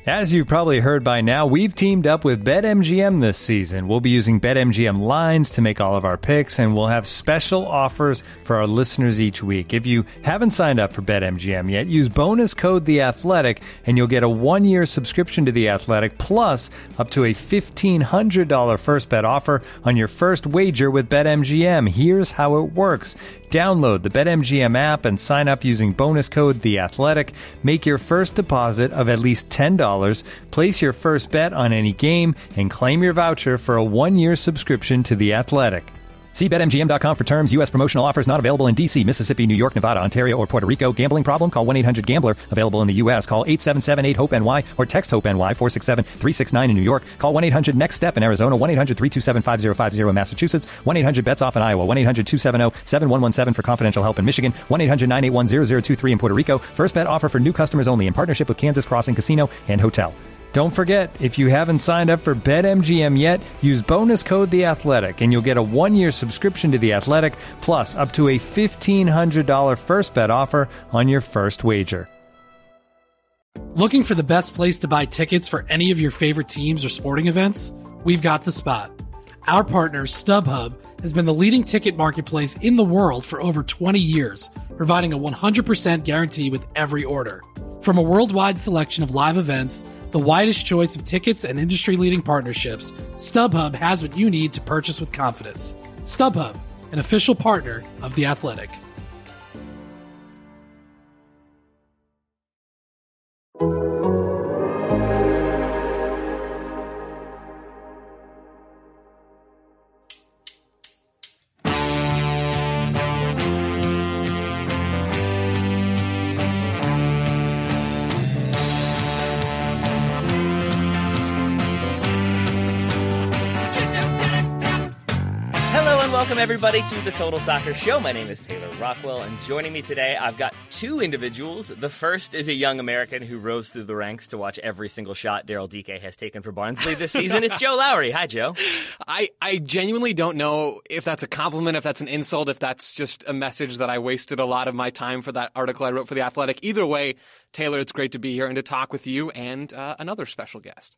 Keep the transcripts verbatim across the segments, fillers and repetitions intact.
As you've probably heard by now, we've teamed up with BetMGM this season. We'll be using BetMGM lines to make all of our picks, and we'll have special offers for our listeners each week. If you haven't signed up for BetMGM yet, use bonus code The Athletic, and you'll get a one-year subscription to The Athletic, plus up to a fifteen hundred dollars first bet offer on your first wager with BetMGM. Here's how it works. Download the BetMGM app and sign up using bonus code The Athletic. Make your first deposit of at least ten dollars, place your first bet on any game, and claim your voucher for a one-year subscription to The Athletic. See Bet M G M dot com for terms. U S promotional offers not available in D C, Mississippi, New York, Nevada, Ontario, or Puerto Rico. Gambling problem? Call one eight hundred gambler. Available in the U S. Call eight seven seven eight hope N Y or text HOPE-NY four six seven three six nine in New York. Call one eight hundred next step in Arizona. one eight hundred three two seven five zero five zero in Massachusetts. one eight hundred bets off in Iowa. one eight hundred two seven zero seven one one seven for confidential help in Michigan. one eight hundred nine eight one zero zero two three in Puerto Rico. First bet offer for new customers only in partnership with Kansas Crossing Casino and Hotel. Don't forget, if you haven't signed up for BetMGM yet, use bonus code The Athletic, and you'll get a one-year subscription to The Athletic, plus up to a fifteen hundred dollars first bet offer on your first wager. Looking for the best place to buy tickets for any of your favorite teams or sporting events? We've got the spot. Our partner, StubHub, has been the leading ticket marketplace in the world for over twenty years, providing a one hundred percent guarantee with every order. From a worldwide selection of live events, the widest choice of tickets and industry-leading partnerships, StubHub has what you need to purchase with confidence. StubHub, an official partner of The Athletic. Welcome, everybody, to the Total Soccer Show. My name is Taylor Rockwell, and joining me today, I've got two individuals. The first is a young American who rose through the ranks to watch every single shot Daryl D K has taken for Barnsley this season. It's Joe Lowry. Hi, Joe. I, I genuinely don't know if that's a compliment, if that's an insult, if that's just a message that I wasted a lot of my time for that article I wrote for The Athletic. Either way, Taylor, it's great to be here and to talk with you and uh, another special guest.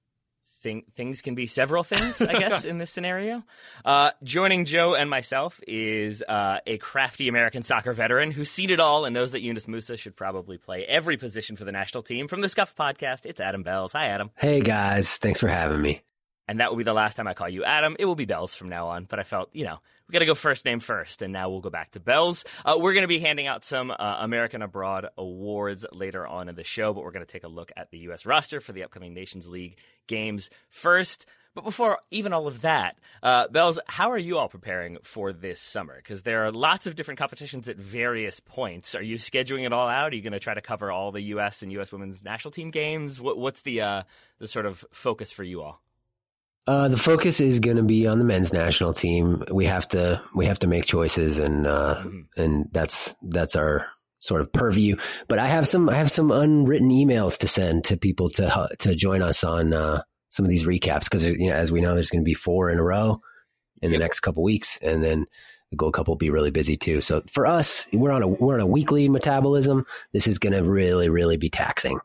Think things can be several things, I guess, in this scenario. Uh, joining Joe and myself is uh, a crafty American soccer veteran who's seen it all and knows that Yunus Musa should probably play every position for the national team. From the Scuff Podcast, it's Adam Bells. Hi, Adam. Hey, guys. Thanks for having me. And that will be the last time I call you Adam. It will be Bells from now on. But I felt, you know, we got to go first name first, and now we'll go back to Bells. Uh, we're going to be handing out some uh, American Abroad awards later on in the show, but we're going to take a look at the U S roster for the upcoming Nations League games first. But before even all of that, uh, Bells, how are you all preparing for this summer? Because there are lots of different competitions at various points. Are you scheduling it all out? Are you going to try to cover all the U S and U S women's national team games? What, what's the uh, the sort of focus for you all? Uh, the focus is going to be on the men's national team. We have to we have to make choices, and uh, mm-hmm. and that's that's our sort of purview. But I have some I have some unwritten emails to send to people to to join us on uh, some of these recaps, because, you know, as we know, there's going to be four in a row in yep. the next couple weeks, and then the Gold Cup will be really busy too. So for us, we're on a we're on a weekly metabolism. This is going to really really be taxing.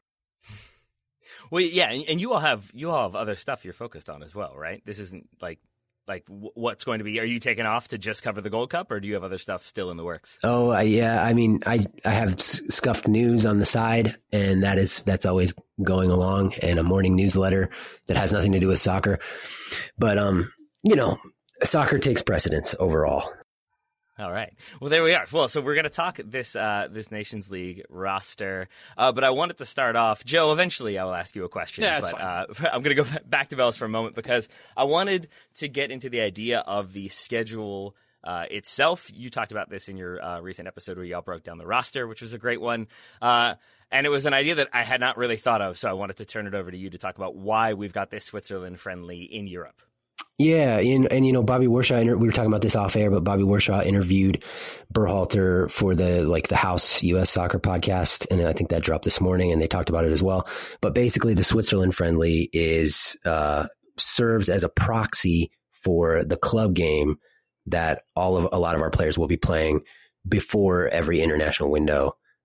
Well, yeah, and, and you all have you all have other stuff you're focused on as well, right? This isn't like like w- what's going to be. Are you taking off to just cover the Gold Cup, or do you have other stuff still in the works? Oh, I, yeah. I mean, I I have Scuffed News on the side, and that is that's always going along, and a morning newsletter that has nothing to do with soccer. But um, you know, soccer takes precedence overall. All right. Well, there we are. Well, so we're going to talk this uh, this Nations League roster, uh, but I wanted to start off. Joe, eventually I will ask you a question, yeah, but uh, I'm going to go back to Bells for a moment because I wanted to get into the idea of the schedule uh, itself. You talked about this in your uh, recent episode where you all broke down the roster, which was a great one. Uh, and it was an idea that I had not really thought of, so I wanted to turn it over to you to talk about why we've got this Switzerland friendly in Europe. Yeah, and, and you know, Bobby Warshaw, we were talking about this off air, but Bobby Warshaw interviewed Berhalter for the like the House U S Soccer podcast, and I think that dropped this morning, and they talked about it as well. But basically, the Switzerland friendly is uh, serves as a proxy for the club game that all of a lot of our players will be playing before every international window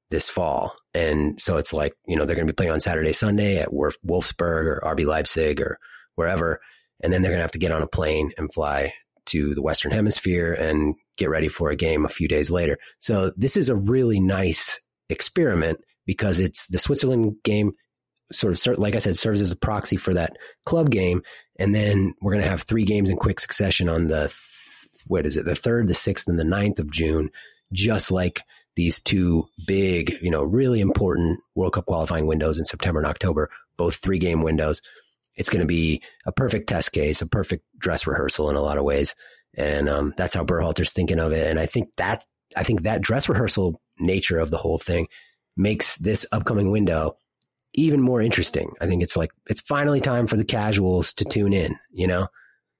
this fall. And so it's like, you know, they're going to be playing on Saturday, Sunday at Wolfsburg or R B Leipzig or wherever. And then they're going to have to get on a plane and fly to the Western Hemisphere and get ready for a game a few days later. So this is a really nice experiment because it's the Switzerland game sort of, like I said, serves as a proxy for that club game. And then we're going to have three games in quick succession on the, what is it, the third, the sixth, and the ninth of June, just like these two big, you know, really important World Cup qualifying windows in September and October, both three game windows. It's going to be a perfect test case, a perfect dress rehearsal in a lot of ways. And um, that's how Berhalter's thinking of it. And I think that, I think that dress rehearsal nature of the whole thing makes this upcoming window even more interesting. I think it's like, it's finally time for the casuals to tune in, you know,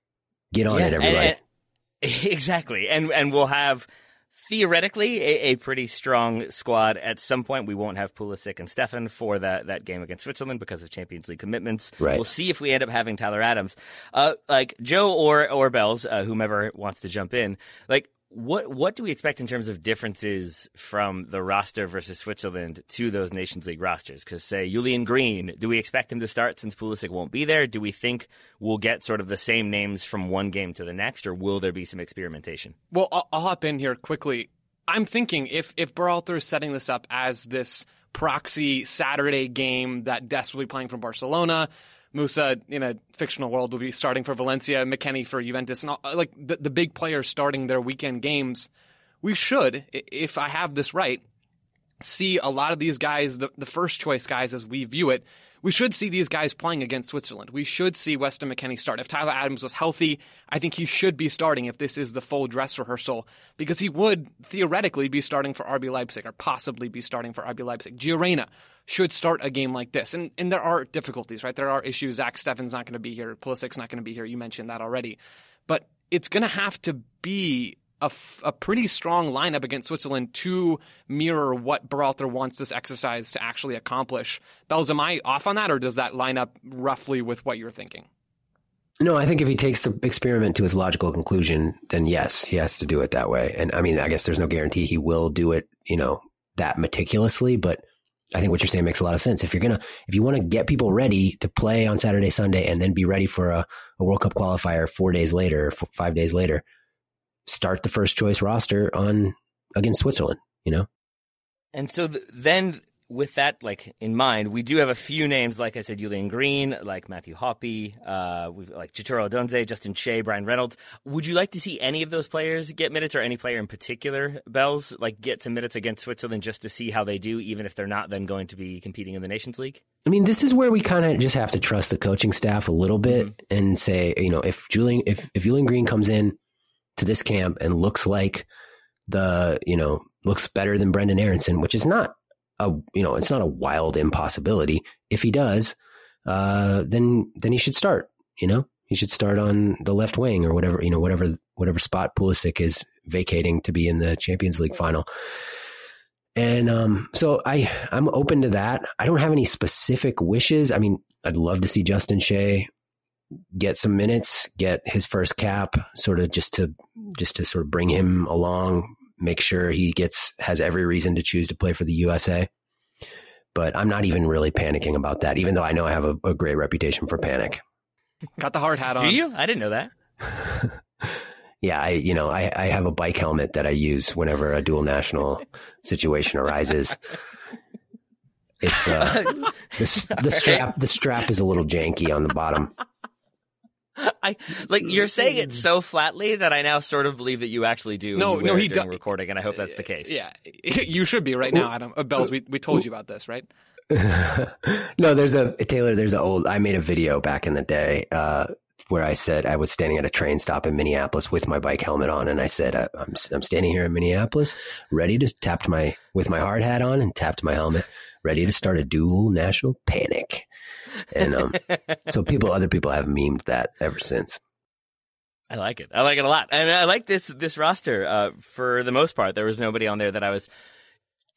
get on yeah, it, everybody. And, and, exactly. And, and we'll have theoretically a, a pretty strong squad at some point. We won't have Pulisic and Stefan for that, that game against Switzerland because of Champions League commitments. Right. We'll see if we end up having Tyler Adams. Uh, like Joe or, or Bells, uh, whomever wants to jump in, like, What what do we expect in terms of differences from the roster versus Switzerland to those Nations League rosters? Because, say, Julian Green, do we expect him to start since Pulisic won't be there? Do we think we'll get sort of the same names from one game to the next, or will there be some experimentation? Well, I'll, I'll hop in here quickly. I'm thinking if, if Berhalter is setting this up as this proxy Saturday game that Dest will be playing for Barcelona, Musa, in a fictional world, will be starting for Valencia, McKennie for Juventus, and all, like the, the big players starting their weekend games. We should, if I have this right, see a lot of these guys, the, the first choice guys as we view it, we should see these guys playing against Switzerland. We should see Weston McKennie start. If Tyler Adams was healthy, I think he should be starting if this is the full dress rehearsal, because he would theoretically be starting for R B Leipzig or possibly be starting for R B Leipzig. Gio Reyna should start a game like this. And and there are difficulties, right? There are issues. Zach Stefan's not going to be here. Pulisic's not going to be here. You mentioned that already. But it's going to have to be a, f- a pretty strong lineup against Switzerland to mirror what Berhalter wants this exercise to actually accomplish. Bells, am I off on that, or does that line up roughly with what you're thinking? No, I think if he takes the experiment to its logical conclusion, then yes, he has to do it that way. And I mean, I guess there's no guarantee he will do it, you know, that meticulously, but I think what you're saying makes a lot of sense. If you're going to, if you want to get people ready to play on Saturday, Sunday, and then be ready for a, a World Cup qualifier four days later, four, five days later, start the first choice roster on against Switzerland, you know? And so th- then with that like in mind, we do have a few names, like I said, Julian Green, like Matthew Hoppe, uh, we've like Chitoro Odunze, Justin Shea, Brian Reynolds. Would you like to see any of those players get minutes, or any player in particular, Bells, like get some minutes against Switzerland just to see how they do, even if they're not then going to be competing in the Nations League? I mean, this is where we kind of just have to trust the coaching staff a little bit mm-hmm. and say, you know, if Julian, if, if Julian Green comes in to this camp and looks like the, you know, looks better than Brendan Aronson, which is not a, you know, it's not a wild impossibility. If he does, uh, then, then he should start, you know, he should start on the left wing or whatever, you know, whatever, whatever spot Pulisic is vacating to be in the Champions League final. And, um, so I, I'm open to that. I don't have any specific wishes. I mean, I'd love to see Justin Shea get some minutes, get his first cap, sort of just to, just to sort of bring him along, make sure he gets, has every reason to choose to play for the U S A. But I'm not even really panicking about that, even though I know I have a, a great reputation for panic. Got the hard hat on. Do you? I didn't know that. Yeah, I, you know, I, I have a bike helmet that I use whenever a dual national situation arises. It's, uh, the, the strap, the strap is a little janky on the bottom. I like you're saying it so flatly that I now sort of believe that you actually do. No, no, he does do- recording, and I hope that's the case. Yeah, you should be right now, Adam. Uh, Bells, we we told you about this, right? No, there's a Taylor. There's an old. I made a video back in the day uh, where I said I was standing at a train stop in Minneapolis with my bike helmet on, and I said uh, I'm I'm standing here in Minneapolis, ready to tapped my with my hard hat on and tapped my helmet, ready to start a dual national panic. And um, so people, other people have memed that ever since. I like it. I like it a lot. And I like this this roster. Uh, for the most part, there was nobody on there that I was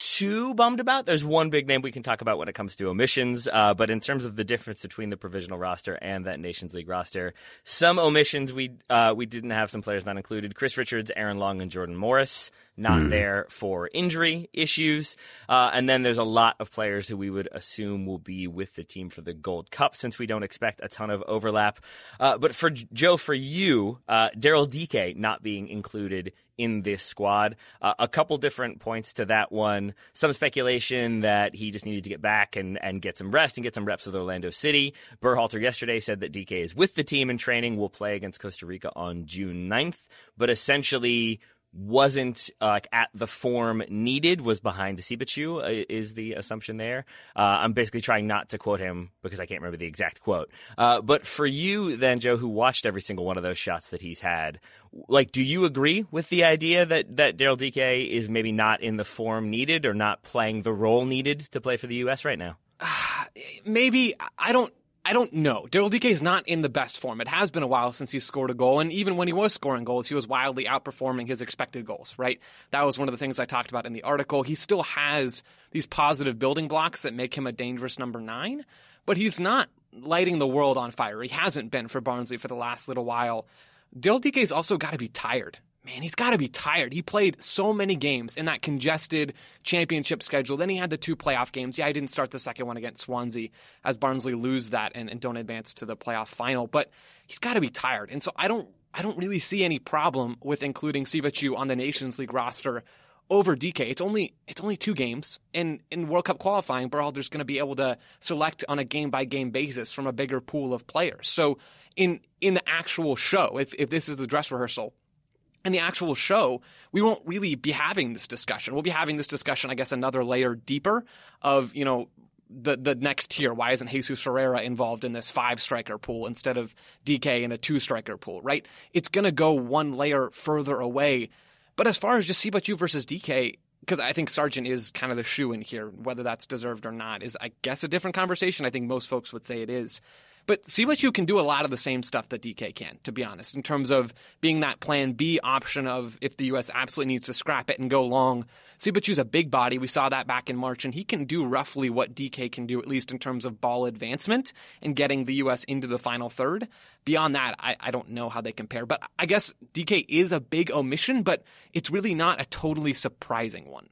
too bummed about. There's one big name we can talk about when it comes to omissions, uh, but in terms of the difference between the provisional roster and that Nations League roster, some omissions we uh, we didn't have, some players not included. Chris Richards, Aaron Long, and Jordan Morris not mm. there for injury issues. Uh, and then there's a lot of players who we would assume will be with the team for the Gold Cup, since we don't expect a ton of overlap. Uh, but for Joe, for you, uh, Daryl Dike not being included in this squad. Uh, a couple different points to that one. Some speculation that he just needed to get back and, and get some rest and get some reps with Orlando City. Berhalter yesterday said that D K is with the team in training, will play against Costa Rica on June ninth, but essentially wasn't uh, like at the form needed, was behind Sibachu, uh, is the assumption there. Uh, I'm basically trying not to quote him because I can't remember the exact quote. Uh, but for you then, Joe, who watched every single one of those shots that he's had, like, do you agree with the idea that, that Daryl Dike is maybe not in the form needed or not playing the role needed to play for the U S right now? Uh, maybe. I don't I don't know. Daryl Dike is not in the best form. It has been a while since he scored a goal, and even when he was scoring goals, he was wildly outperforming his expected goals, right? That was one of the things I talked about in the article. He still has these positive building blocks that make him a dangerous number nine, but he's not lighting the world on fire. He hasn't been for Barnsley for the last little while. Daryl Dike's also got to be tired. Man, he's got to be tired. He played so many games in that congested championship schedule. Then he had the two playoff games. Yeah, he didn't start the second one against Swansea as Barnsley lose that and, and don't advance to the playoff final. But he's got to be tired. And so I don't I don't really see any problem with including Sibachu on the Nations League roster over D K. It's only it's only two games. And in World Cup qualifying, Berhalter's going to be able to select on a game-by-game basis from a bigger pool of players. So in in the actual show, if if this is the dress rehearsal, in the actual show, we won't really be having this discussion. We'll be having this discussion, I guess, another layer deeper of, you know, the the next tier. Why isn't Jesus Ferreira involved in this five-striker pool instead of D K in a two-striker pool, right? It's going to go one layer further away. But as far as just Sibachu versus D K, because I think Sargent is kind of the shoe-in here, whether that's deserved or not is, I guess, a different conversation. I think most folks would say it is. But Sibachu can do a lot of the same stuff that D K can, to be honest, in terms of being that plan B option of if the U S absolutely needs to scrap it and go long. Sibachu's a big body. We saw that back in March, and he can do roughly what D K can do, at least in terms of ball advancement and getting the U S into the final third. Beyond that, I, I don't know how they compare. But I guess D K is a big omission, but it's really not a totally surprising one.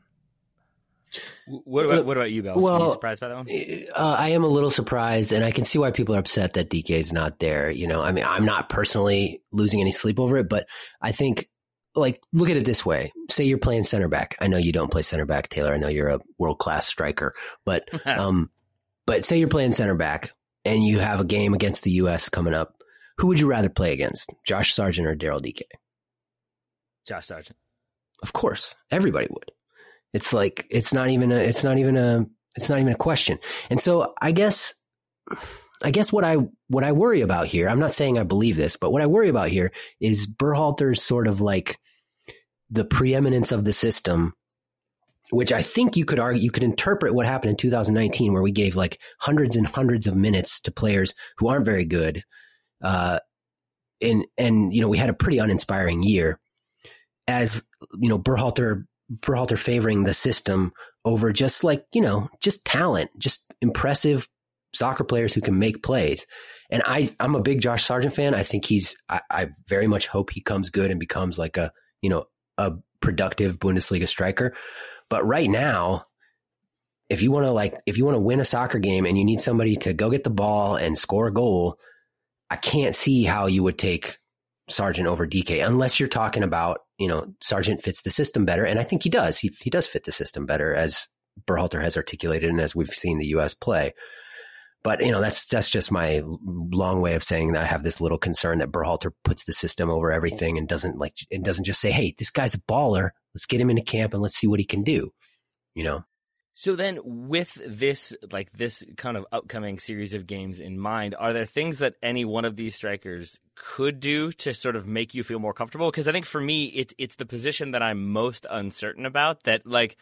What about what about you, Bells? Well, Are you surprised by that one? Uh, I am a little surprised, and I can see why people are upset that D K is not there. You know, I mean, I'm not personally losing any sleep over it, but I think, like, look at it this way. Say you're playing center back. I know you don't play center back, Taylor. I know you're a world-class striker, but um, but say you're playing center back and you have a game against the U S coming up. Who would you rather play against, Josh Sargent or Daryl Dike? Josh Sargent. Of course, everybody would. It's like, it's not even a, it's not even a, it's not even a question. And so I guess, I guess what I, what I worry about here, I'm not saying I believe this, but what I worry about here is Berhalter's sort of like the preeminence of the system, which I think you could argue, you could interpret what happened in two thousand nineteen, where we gave like hundreds and hundreds of minutes to players who aren't very good. Uh, and, and, you know, we had a pretty uninspiring year as, you know, Berhalter, Berhalter favoring the system over just like, you know, just talent, just impressive soccer players who can make plays. And I, I'm a big Josh Sargent fan. I think he's, I, I very much hope he comes good and becomes like a, you know, a productive Bundesliga striker. But right now, if you want to like, if you want to win a soccer game and you need somebody to go get the ball and score a goal, I can't see how you would take Sargent over D K unless you're talking about, you know, Sargent fits the system better. And I think he does. He he does fit the system better, as Berhalter has articulated and as we've seen the U S play. But, you know, that's that's just my long way of saying that I have this little concern that Berhalter puts the system over everything and doesn't like, and doesn't just say, hey, this guy's a baller. Let's get him into camp and let's see what he can do. You know? So then with this, like this kind of upcoming series of games in mind, are there things that any one of these strikers could do to sort of make you feel more comfortable? Because I think for me, it's it's the position that I'm most uncertain about, that like,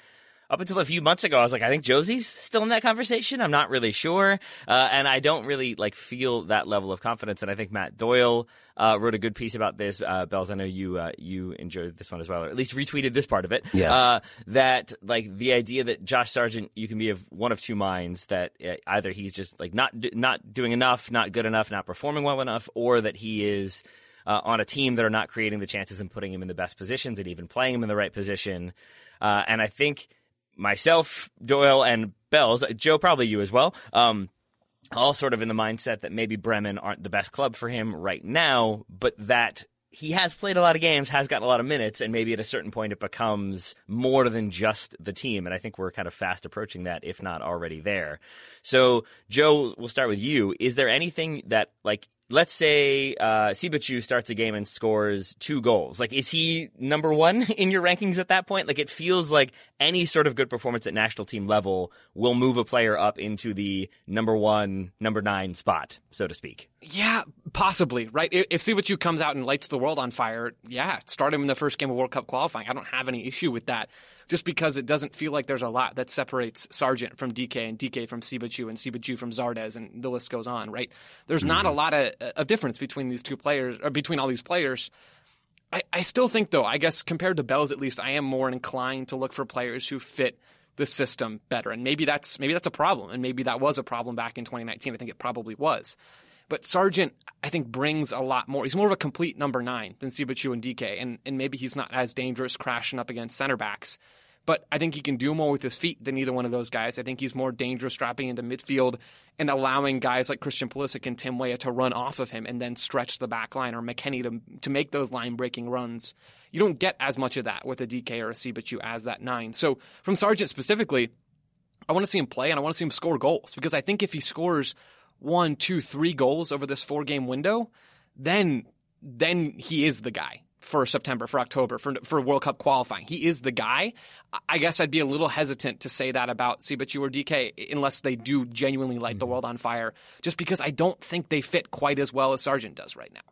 up until a few months ago, I was like, I think Josie's still in that conversation. I'm not really sure. Uh, and I don't really like feel that level of confidence. And I think Matt Doyle uh, wrote a good piece about this. Uh, Bells, I know you uh, you enjoyed this one as well, or at least retweeted this part of it. Yeah. Uh, that like the idea that Josh Sargent, you can be of one of two minds, that uh, either he's just like not not doing enough, not good enough, not performing well enough, or that he is uh, on a team that are not creating the chances and putting him in the best positions and even playing him in the right position. Uh, and I think myself, Doyle, and Bells, Joe, probably you as well, um, all sort of in the mindset that maybe Bremen aren't the best club for him right now, but that he has played a lot of games, has gotten a lot of minutes, and maybe at a certain point it becomes more than just the team. And I think we're kind of fast approaching that, if not already there. So, Joe, we'll start with you. Is there anything that, like, let's say uh, Sibachu starts a game and scores two goals. Like, is he number one in your rankings at that point? Like, it feels like any sort of good performance at national team level will move a player up into the number one, number nine spot, so to speak. Yeah, possibly, right? If Sibachu comes out and lights the world on fire, yeah, start him in the first game of World Cup qualifying. I don't have any issue with that, just because it doesn't feel like there's a lot that separates Sargent from D K and D K from Sibachu and Sibachu from Zardes, and the list goes on, right? There's mm-hmm. not a lot of, of difference between these two players, or between all these players. I, I still think, though, I guess compared to Bells at least, I am more inclined to look for players who fit the system better. And maybe that's maybe that's a problem, and maybe that was a problem back in twenty nineteen. I think it probably was. But Sargent, I think, brings a lot more. He's more of a complete number nine than Sibachu and D K, and, and maybe he's not as dangerous crashing up against center backs. But I think he can do more with his feet than either one of those guys. I think he's more dangerous dropping into midfield and allowing guys like Christian Pulisic and Tim Weah to run off of him and then stretch the back line, or McKennie to, to make those line-breaking runs. You don't get as much of that with a D K or a Sibachu as that nine. So from Sargent specifically, I want to see him play and I want to see him score goals, because I think if he scores one, two, three goals over this four-game window, then then he is the guy for September, for October, for for World Cup qualifying. He is the guy. I guess I'd be a little hesitant to say that about Sibachu or D K unless they do genuinely light mm-hmm. the world on fire, just because I don't think they fit quite as well as Sargent does right now.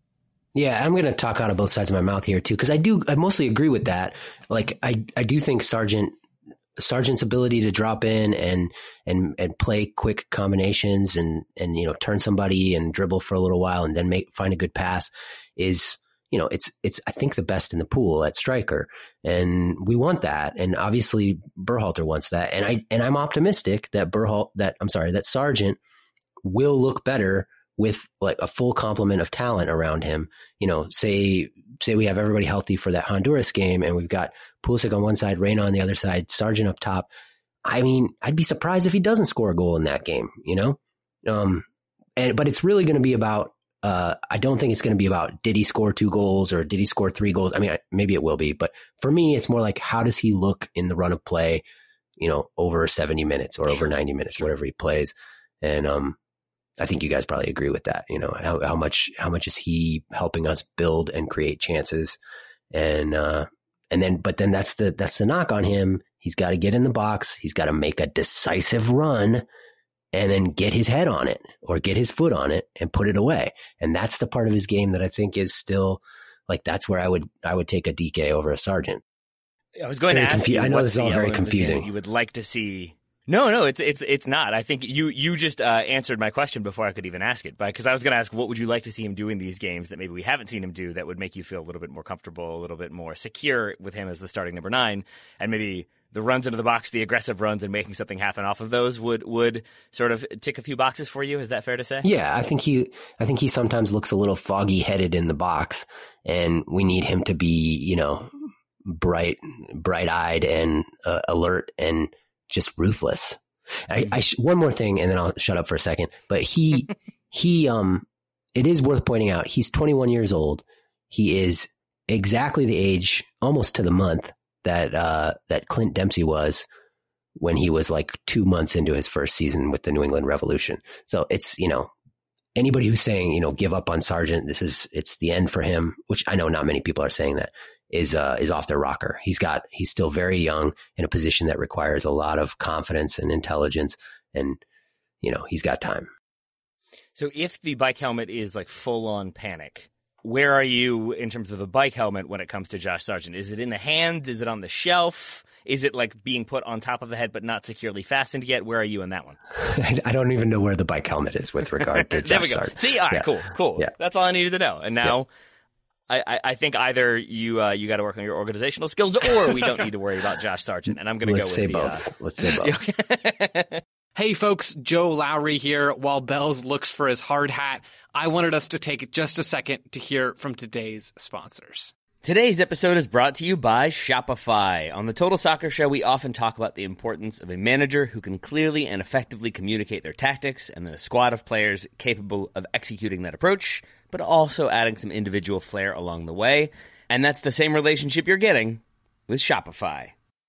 Yeah, I'm going to talk out of both sides of my mouth here too, because I do, I mostly agree with that. Like, I, I do think Sargent, Sargent's ability to drop in and, and, and play quick combinations and, and, you know, turn somebody and dribble for a little while and then make, find a good pass is, you know, it's, it's, I think the best in the pool at striker, and we want that. And obviously Berhalter wants that. And I, and I'm optimistic that Berhalter, that I'm sorry, that Sargent will look better with like a full complement of talent around him. You know, say, say we have everybody healthy for that Honduras game and we've got Pulisic on one side, Reyna on the other side, Sargent up top. I mean, I'd be surprised if he doesn't score a goal in that game, you know? Um, and, but it's really going to be about, uh, I don't think it's going to be about, did he score two goals or did he score three goals? I mean, maybe it will be, but for me, it's more like, how does he look in the run of play, you know, over seventy minutes or over ninety minutes, sure. whatever he plays. And, um, I think you guys probably agree with that. You know, how, how much, how much is he helping us build and create chances? And, uh, and then, but then that's the, that's the knock on him. He's got to get in the box. He's got to make a decisive run and then get his head on it or get his foot on it and put it away. And that's the part of his game that I think is still like, that's where I would, I would take a D K over a Sargent. I was going very to ask confu- you, I know this is all very confusing. You would like to see. No, no, it's it's it's not. I think you you just uh, answered my question before I could even ask it, because I was going to ask, what would you like to see him do in these games that maybe we haven't seen him do that would make you feel a little bit more comfortable, a little bit more secure with him as the starting number nine, and maybe the runs into the box, the aggressive runs, and making something happen off of those would would sort of tick a few boxes for you. Is that fair to say? Yeah, I think he I think he sometimes looks a little foggy headed in the box, and we need him to be, you know, bright bright eyed and uh, alert and just ruthless. I, I sh- one more thing, and then I'll shut up for a second. But he, he, um, it is worth pointing out, he's twenty-one years old. He is exactly the age, almost to the month, that uh, that Clint Dempsey was when he was like two months into his first season with the New England Revolution. So it's, you know, anybody who's saying, you know, give up on Sargent, this is, it's the end for him, which I know not many people are saying that, is uh, is off their rocker. He's got, he's still very young in a position that requires a lot of confidence and intelligence, and, you know, he's got time. So if the bike helmet is like full on panic, where are you in terms of the bike helmet when it comes to Josh Sargent? Is it in the hand? Is it on the shelf? Is it like being put on top of the head but not securely fastened yet? Where are you in that one? I don't even know where the bike helmet is with regard to Josh Sargent. See, all right, yeah. cool, cool. Yeah. That's all I needed to know. And now yeah. I, I think either you uh, you got to work on your organizational skills, or we don't need to worry about Josh Sargent. And I'm going to go with say the, both. Uh, Let's say both. Hey folks, Joe Lowry here. While Bells looks for his hard hat, I wanted us to take just a second to hear from today's sponsors. Today's episode is brought to you by Shopify. On the Total Soccer Show, we often talk about the importance of a manager who can clearly and effectively communicate their tactics, and then a squad of players capable of executing that approach, but also adding some individual flair along the way. And that's the same relationship you're getting with Shopify.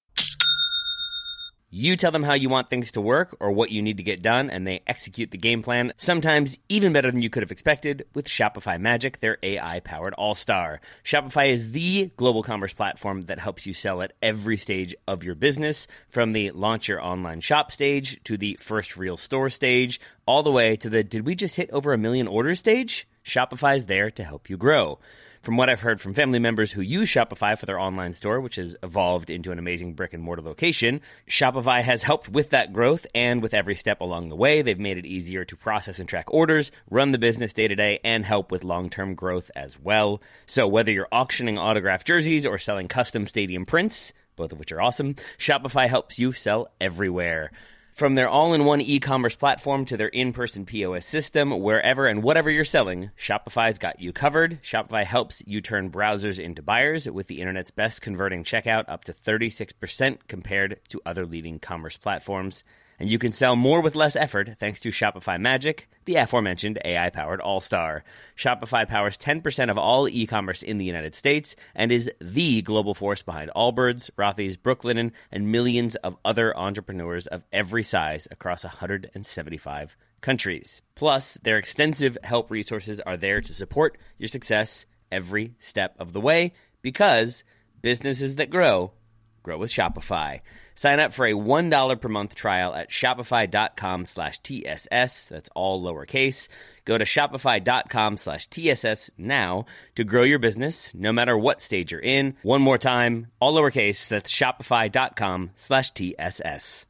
You tell them how you want things to work or what you need to get done, and they execute the game plan, sometimes even better than you could have expected, with Shopify Magic, their A I-powered all-star. Shopify is the global commerce platform that helps you sell at every stage of your business, from the launch your online shop stage to the first real store stage, all the way to the did we just hit over a million orders stage? Shopify is there to help you grow. From what I've heard from family members who use Shopify for their online store, which has evolved into an amazing brick-and-mortar location, Shopify has helped with that growth, and with every step along the way, they've made it easier to process and track orders, run the business day-to-day, and help with long-term growth as well. So whether you're auctioning autographed jerseys or selling custom stadium prints, both of which are awesome, Shopify helps you sell everywhere. From their all-in-one e-commerce platform to their in-person P O S system, wherever and whatever you're selling, Shopify's got you covered. Shopify helps you turn browsers into buyers with the internet's best converting checkout, up to thirty-six percent compared to other leading commerce platforms. And you can sell more with less effort thanks to Shopify Magic, the aforementioned A I-powered all-star. Shopify powers ten percent of all e-commerce in the United States and is the global force behind Allbirds, Rothy's, Brooklinen, and millions of other entrepreneurs of every size across one hundred seventy-five countries. Plus, their extensive help resources are there to support your success every step of the way, because businesses that grow grow with Shopify. Sign up for a one dollar per month trial at shopify.com slash TSS. That's all lowercase. Go to shopify.com slash TSS now to grow your business, no matter what stage you're in. One more time, all lowercase. That's shopify.com slash TSS.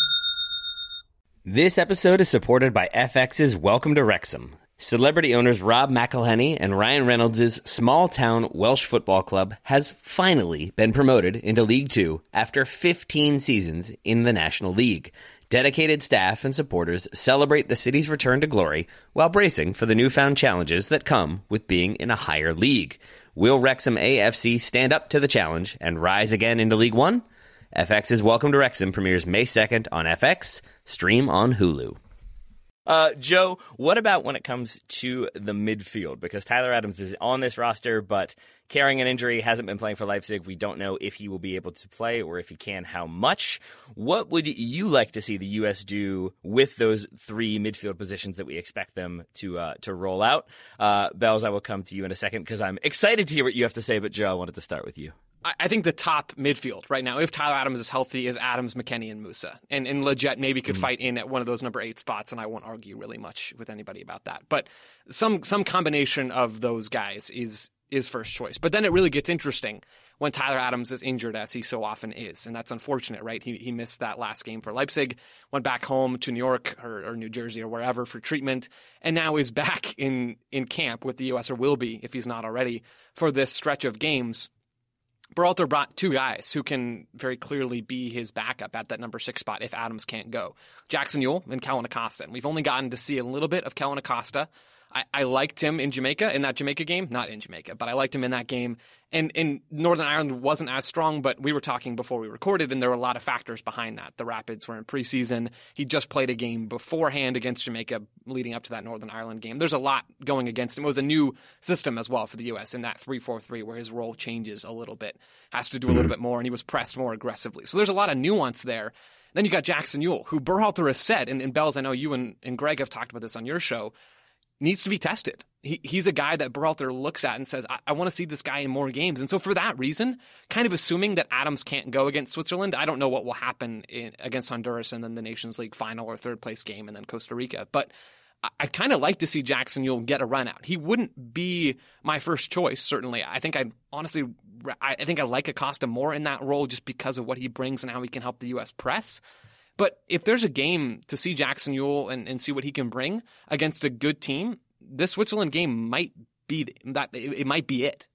This episode is supported by F X's Welcome to Wrexham. Celebrity owners Rob McElhenney and Ryan Reynolds' small-town Welsh football club has finally been promoted into League Two after fifteen seasons in the National League. Dedicated staff and supporters celebrate the city's return to glory while bracing for the newfound challenges that come with being in a higher league. Will Wrexham A F C stand up to the challenge and rise again into League One? F X's Welcome to Wrexham premieres May second on F X. Stream on Hulu. Uh, Joe, what about when it comes to the midfield? Because Tyler Adams is on this roster, but carrying an injury, hasn't been playing for Leipzig. We don't know if he will be able to play, or if he can, how much. What would you like to see the U S do with those three midfield positions that we expect them to uh, to roll out? Uh, Bells, I will come to you in a second because I'm excited to hear what you have to say, but Joe, I wanted to start with you. I think the top midfield right now, if Tyler Adams is healthy, is Adams, McKennie, and Musa. And, and Lletget maybe could mm-hmm. fight in at one of those number eight spots, and I won't argue really much with anybody about that. But some some combination of those guys is is first choice. But then it really gets interesting when Tyler Adams is injured, as he so often is. And that's unfortunate, right? He he missed that last game for Leipzig, went back home to New York or, or New Jersey or wherever for treatment, and now is back in, in camp with the U S, or will be, if he's not already, for this stretch of games. Berhalter brought two guys who can very clearly be his backup at that number six spot if Adams can't go. Jackson Yueill and Kellen Acosta. And we've only gotten to see a little bit of Kellen Acosta. I, I liked him in Jamaica, in that Jamaica game. Not in Jamaica, but I liked him in that game. And in Northern Ireland wasn't as strong, but we were talking before we recorded, and there were a lot of factors behind that. The Rapids were in preseason. He just played a game beforehand against Jamaica leading up to that Northern Ireland game. There's a lot going against him. It was a new system as well for the U S in that three four three, where his role changes a little bit, has to do a little bit more, and he was pressed more aggressively. So there's a lot of nuance there. Then you got Jackson Yueill, who Berhalter has said, and, and Bells, I know you and, and Greg have talked about this on your show, needs to be tested. He, he's a guy that Berhalter looks at and says, I, I want to see this guy in more games. And so for that reason, kind of assuming that Adams can't go against Switzerland, I don't know what will happen in, against Honduras and then the Nations League final or third place game and then Costa Rica. But I, I'd kind of like to see Jackson Ewell get a run out. He wouldn't be my first choice, certainly. I think I'd honestly, I, I think I like Acosta more in that role just because of what he brings and how he can help the U S press. But if there's a game to see Jackson Ewell and, and see what he can bring against a good team, this Switzerland game might be that. It, it might be it.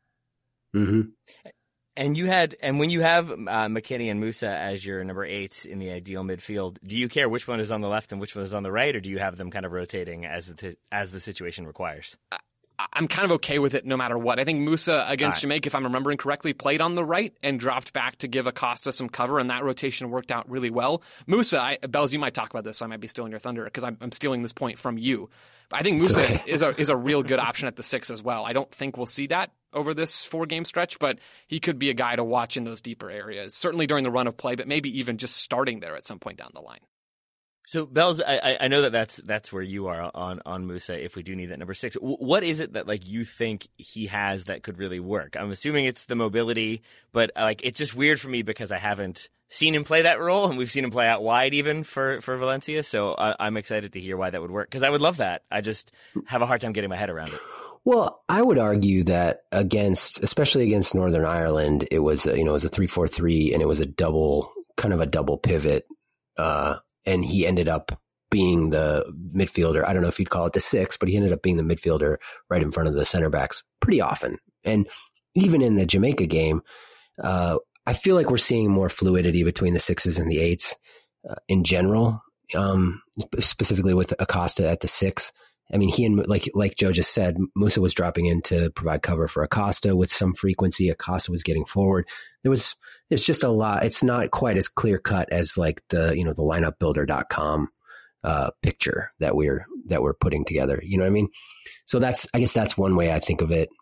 Mm-hmm. And you had, and when you have uh, McKennie and Musah as your number eights in the ideal midfield, do you care which one is on the left and which one is on the right, or do you have them kind of rotating as the t- as the situation requires? I, I'm kind of okay with it no matter what. I think Musah against right. Jamaica, if I'm remembering correctly, played on the right and dropped back to give Acosta some cover, and that rotation worked out really well. Musah, I, Bells, you might talk about this, so I might be stealing your thunder because I'm, I'm stealing this point from you. But I think Musah okay. is a is a real good option at the six as well. I don't think we'll see that over this four-game stretch, but he could be a guy to watch in those deeper areas, certainly during the run of play, but maybe even just starting there at some point down the line. So, Bells, I, I know that that's that's where you are on on Musah. If we do need that number six, what is it that like you think he has that could really work? I'm assuming it's the mobility, but like it's just weird for me because I haven't seen him play that role, and we've seen him play out wide even for, for Valencia. So I, I'm excited to hear why that would work because I would love that. I just have a hard time getting my head around it. Well, I would argue that against, especially against Northern Ireland, it was a, you know it was a three four three, and it was a double kind of a double pivot. Uh, And he ended up being the midfielder. I don't know if you'd call it the six, but he ended up being the midfielder right in front of the center backs pretty often. And even in the Jamaica game, uh, I feel like we're seeing more fluidity between the sixes and the eights uh, in general, um, specifically with Acosta at the six. I mean, he and like like Joe just said, Musah was dropping in to provide cover for Acosta with some frequency. Acosta was getting forward. There was it's just a lot. It's not quite as clear cut as like the you know the lineup builder dot com uh, picture that we're that we're putting together. You know what I mean? So that's I guess that's one way I think of it.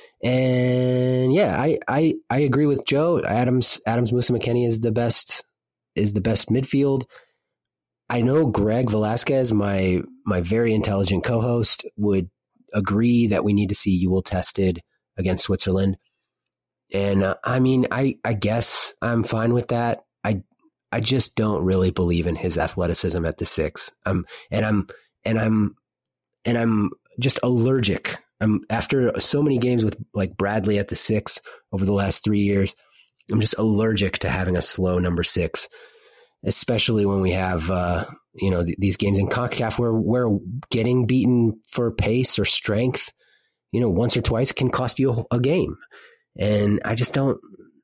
And yeah, I I, I agree with Joe. Adams Adams Musah McKennie is the best is the best midfield. I know Greg Velasquez, my my very intelligent co-host, would agree that we need to see Ewell tested against Switzerland. And uh, I mean, I, I guess I'm fine with that. I I just don't really believe in his athleticism at the six. Um, and I'm and I'm and I'm just allergic. I'm after so many games with like Bradley at the six over the last three years. I'm just allergic to having a slow number six. Especially when we have, uh, you know, th- these games in CONCACAF where we're getting beaten for pace or strength, you know, once or twice can cost you a, a game. And I just don't,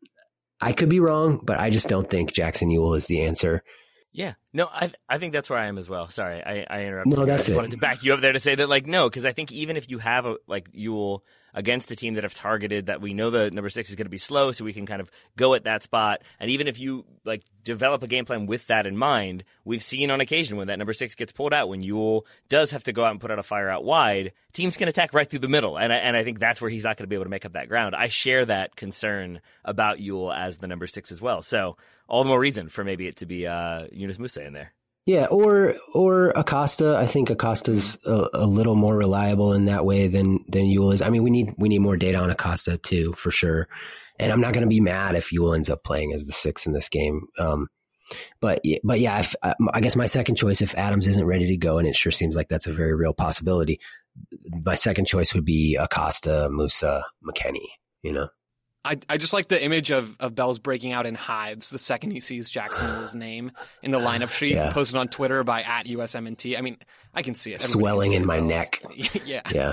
I could be wrong, but I just don't think Jackson Ewell is the answer. Yeah, no, I I think that's where I am as well. Sorry, I, I interrupted. No, you. that's I just it. wanted to back you up there to say that, like, no, because I think even if you have a like Ewell against a team that have targeted that we know the number six is going to be slow, so we can kind of go at that spot, and even if you like develop a game plan with that in mind, we've seen on occasion when that number six gets pulled out, when Ewell does have to go out and put out a fire out wide, teams can attack right through the middle, and I, and I think that's where he's not going to be able to make up that ground. I share that concern about Ewell as the number six as well. So all the more reason for maybe it to be uh, Yunus Musah in there. Yeah, or or Acosta. I think Acosta's a, a little more reliable in that way than than Ewell is. I mean, we need we need more data on Acosta too, for sure. And I'm not going to be mad if Ewell ends up playing as the six in this game. Um, but but yeah, if, I guess my second choice, if Adams isn't ready to go, and it sure seems like that's a very real possibility, my second choice would be Acosta, Musah, McKennie. You know. I, I just like the image of, of Bells breaking out in hives the second he sees Jackson Ewell's name in the lineup sheet yeah. posted on Twitter by at U S M N T. I mean, I can see it. Everybody Swelling see in it, my Bells. neck. yeah. Yeah.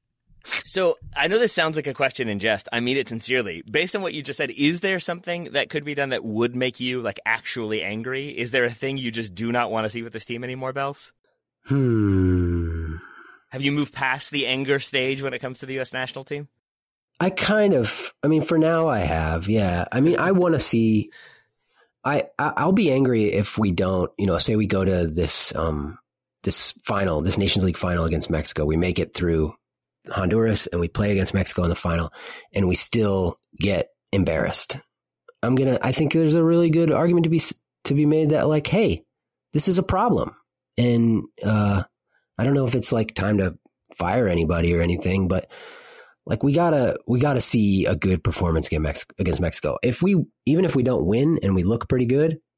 So I know this sounds like a question in jest. I mean it sincerely. Based on what you just said, is there something that could be done that would make you like actually angry? Is there a thing you just do not want to see with this team anymore, Bells? Hmm. Have you moved past the anger stage when it comes to the U S national team? I kind of, I mean, for now I have, yeah. I mean, I want to see, I, I, I'll be angry if we don't, you know, say we go to this, um, this final, this Nations League final against Mexico. We make it through Honduras and we play against Mexico in the final and we still get embarrassed. I'm going to, I think there's a really good argument to be, to be made that like, hey, this is a problem. And, uh, I don't know if it's like time to fire anybody or anything, but like we gotta, we gotta see a good performance against Mexico. If we, even if we don't win and we look pretty good,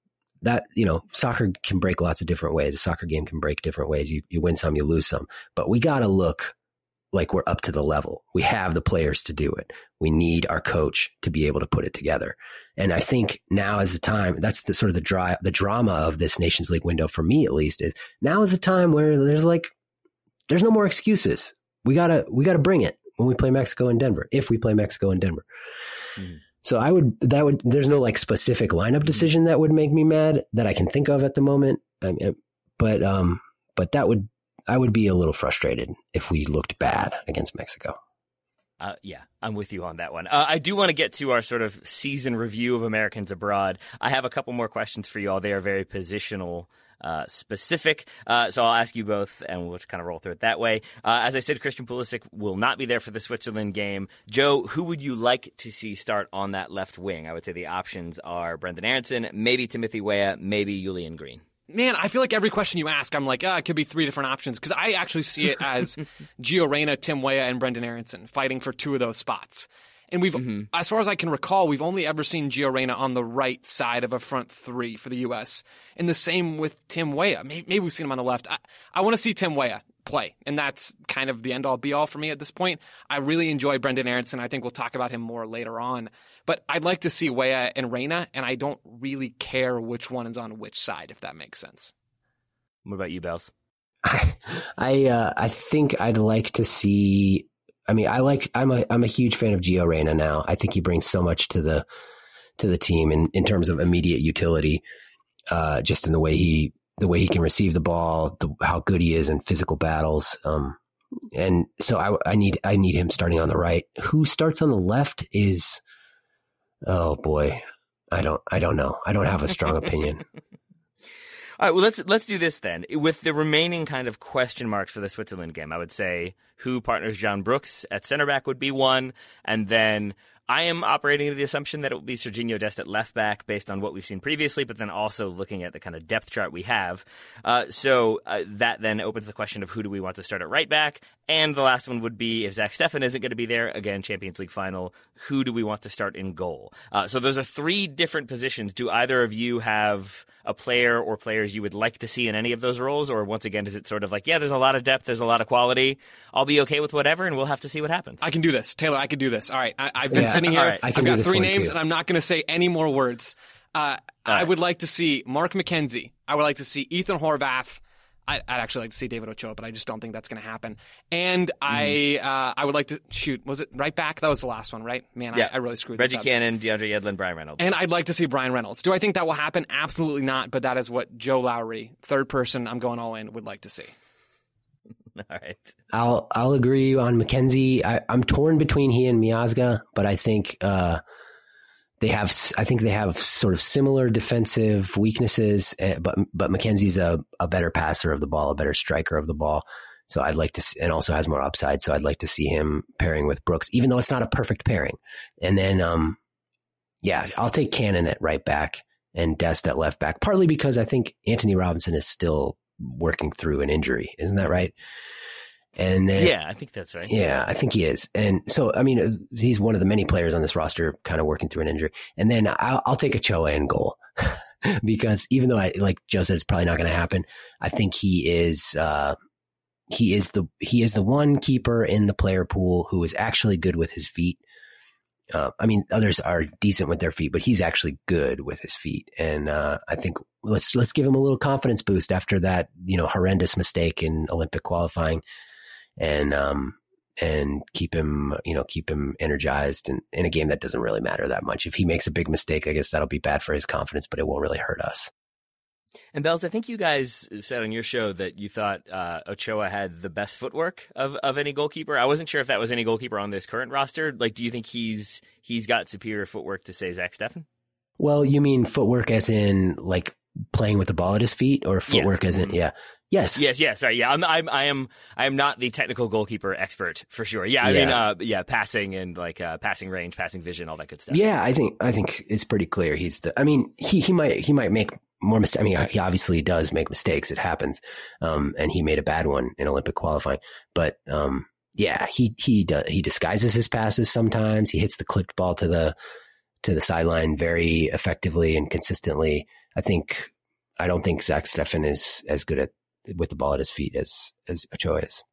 that, you know, soccer can break lots of different ways. A soccer game can break different ways. You, you win some, you lose some, but we got to look like we're up to the level. We have the players to do it. We need our coach to be able to put it together. And I think now is the time. That's the sort of the dry, the drama of this Nations League window for me, at least, is now is the time where there's like, there's no more excuses. We gotta, we gotta bring it when we play Mexico and Denver, if we play Mexico and Denver. Mm. So I would, that would, there's no like specific lineup decision that would make me mad that I can think of at the moment. I mean, but, um, but that would, I would be a little frustrated if we looked bad against Mexico. Uh, yeah, I'm with you on that one. Uh, I do want to get to our sort of season review of Americans abroad. I have a couple more questions for you all. They are very positional Uh, specific. Uh, so I'll ask you both, and we'll just kind of roll through it that way. Uh, as I said, Christian Pulisic will not be there for the Switzerland game. Joe, who would you like to see start on that left wing? I would say the options are Brendan Aronson, maybe Timothy Weah, maybe Julian Green. Man, I feel like every question you ask, I'm like, ah, it could be three different options, because I actually see it as Gio Reyna, Tim Weah, and Brendan Aronson fighting for two of those spots. And we've, mm-hmm. as far as I can recall, we've only ever seen Gio Reyna on the right side of a front three for the U S. And the same with Tim Weah. Maybe, maybe we've seen him on the left. I, I want to see Tim Weah play, and that's kind of the end-all, be-all for me at this point. I really enjoy Brendan Aronson. I think we'll talk about him more later on. But I'd like to see Weah and Reyna, and I don't really care which one is on which side, if that makes sense. What about you, Bells? I I, uh, I think I'd like to see. I mean, I like. I'm a I'm a huge fan of Gio Reyna now. I think he brings so much to the to the team in, in terms of immediate utility, uh, just in the way he the way he can receive the ball, the, how good he is in physical battles. Um, and so I, I need I need him starting on the right. Who starts on the left is, oh boy, I don't I don't know. I don't have a strong opinion. All right, well, let's let's do this then. With the remaining kind of question marks for the Switzerland game, I would say who partners John Brooks at center back would be one, and then I am operating under the assumption that it will be Serginho Dest at left back based on what we've seen previously, but then also looking at the kind of depth chart we have. Uh, so uh, that then opens the question of who do we want to start at right back, and the last one would be if Zach Steffen isn't going to be there, again, Champions League final, who do we want to start in goal? Uh, so those are three different positions. Do either of you have a player or players you would like to see in any of those roles? Or once again, is it sort of like, yeah, there's a lot of depth, there's a lot of quality, I'll be okay with whatever, and we'll have to see what happens. I can do this. Taylor, I can do this. All right, I, I've been yeah, sitting here, right. I've got three names, too. and I'm not going to say any more words. Uh, I right. would like to see Mark McKenzie. I would like to see Ethan Horvath. I, I'd actually like to see David Ochoa, but I just don't think that's going to happen. And mm. I uh, I would like to, shoot, was it right back? That was the last one, right? Man, yeah. I, I really screwed Reggie this up. Reggie Cannon, DeAndre Yedlin, Brian Reynolds. And I'd like to see Brian Reynolds. Do I think that will happen? Absolutely not, but that is what Joe Lowry, third person, I'm going all in, would like to see. All right. I'll I'll agree on McKenzie. I, I'm torn between he and Miazga, but I think uh, they have. I think they have sort of similar defensive weaknesses. Uh, but but McKenzie's a, a better passer of the ball, a better striker of the ball. So I'd like to, see, and also has more upside. So I'd like to see him pairing with Brooks, even though it's not a perfect pairing. And then, um, yeah, I'll take Cannon at right back and Dest at left back, partly because I think Anthony Robinson is still working through an injury. Isn't that right? And then, yeah, I think that's right. Yeah, I think he is. And so, I mean, he's one of the many players on this roster kind of working through an injury. And then I'll, I'll take Ochoa in goal because even though I, like Joe said, it's probably not going to happen. I think he is, uh, he is the, he is the one keeper in the player pool who is actually good with his feet. Uh, I mean, others are decent with their feet, but he's actually good with his feet. And, uh, I think let's, let's give him a little confidence boost after that, you know, horrendous mistake in Olympic qualifying. And, um, and keep him, you know, keep him energized in, in a game that doesn't really matter that much. If he makes a big mistake, I guess that'll be bad for his confidence, but it won't really hurt us. And Bells, I think you guys said on your show that you thought uh, Ochoa had the best footwork of, of any goalkeeper. I wasn't sure if that was any goalkeeper on this current roster. Like, do you think he's he's got superior footwork to, say, Zach Steffen? Well, you mean footwork as in like playing with the ball at his feet, or footwork yeah. as in, yeah. Yes. Yes. Yes. Right. Yeah. I'm. I'm. I am. I am not the technical goalkeeper expert for sure. Yeah. I yeah. mean. Uh, yeah. Passing and like uh, passing range, passing vision, all that good stuff. Yeah. I think. I think it's pretty clear. He's the. I mean, he he might he might make more mistakes. I mean, he obviously does make mistakes. It happens. Um, and he made a bad one in Olympic qualifying. But um, yeah, he he does, he disguises his passes sometimes. He hits the clipped ball to the to the sideline very effectively and consistently. I think I don't think Zach Steffen is as good at with the ball at his feet as as Ochoa is.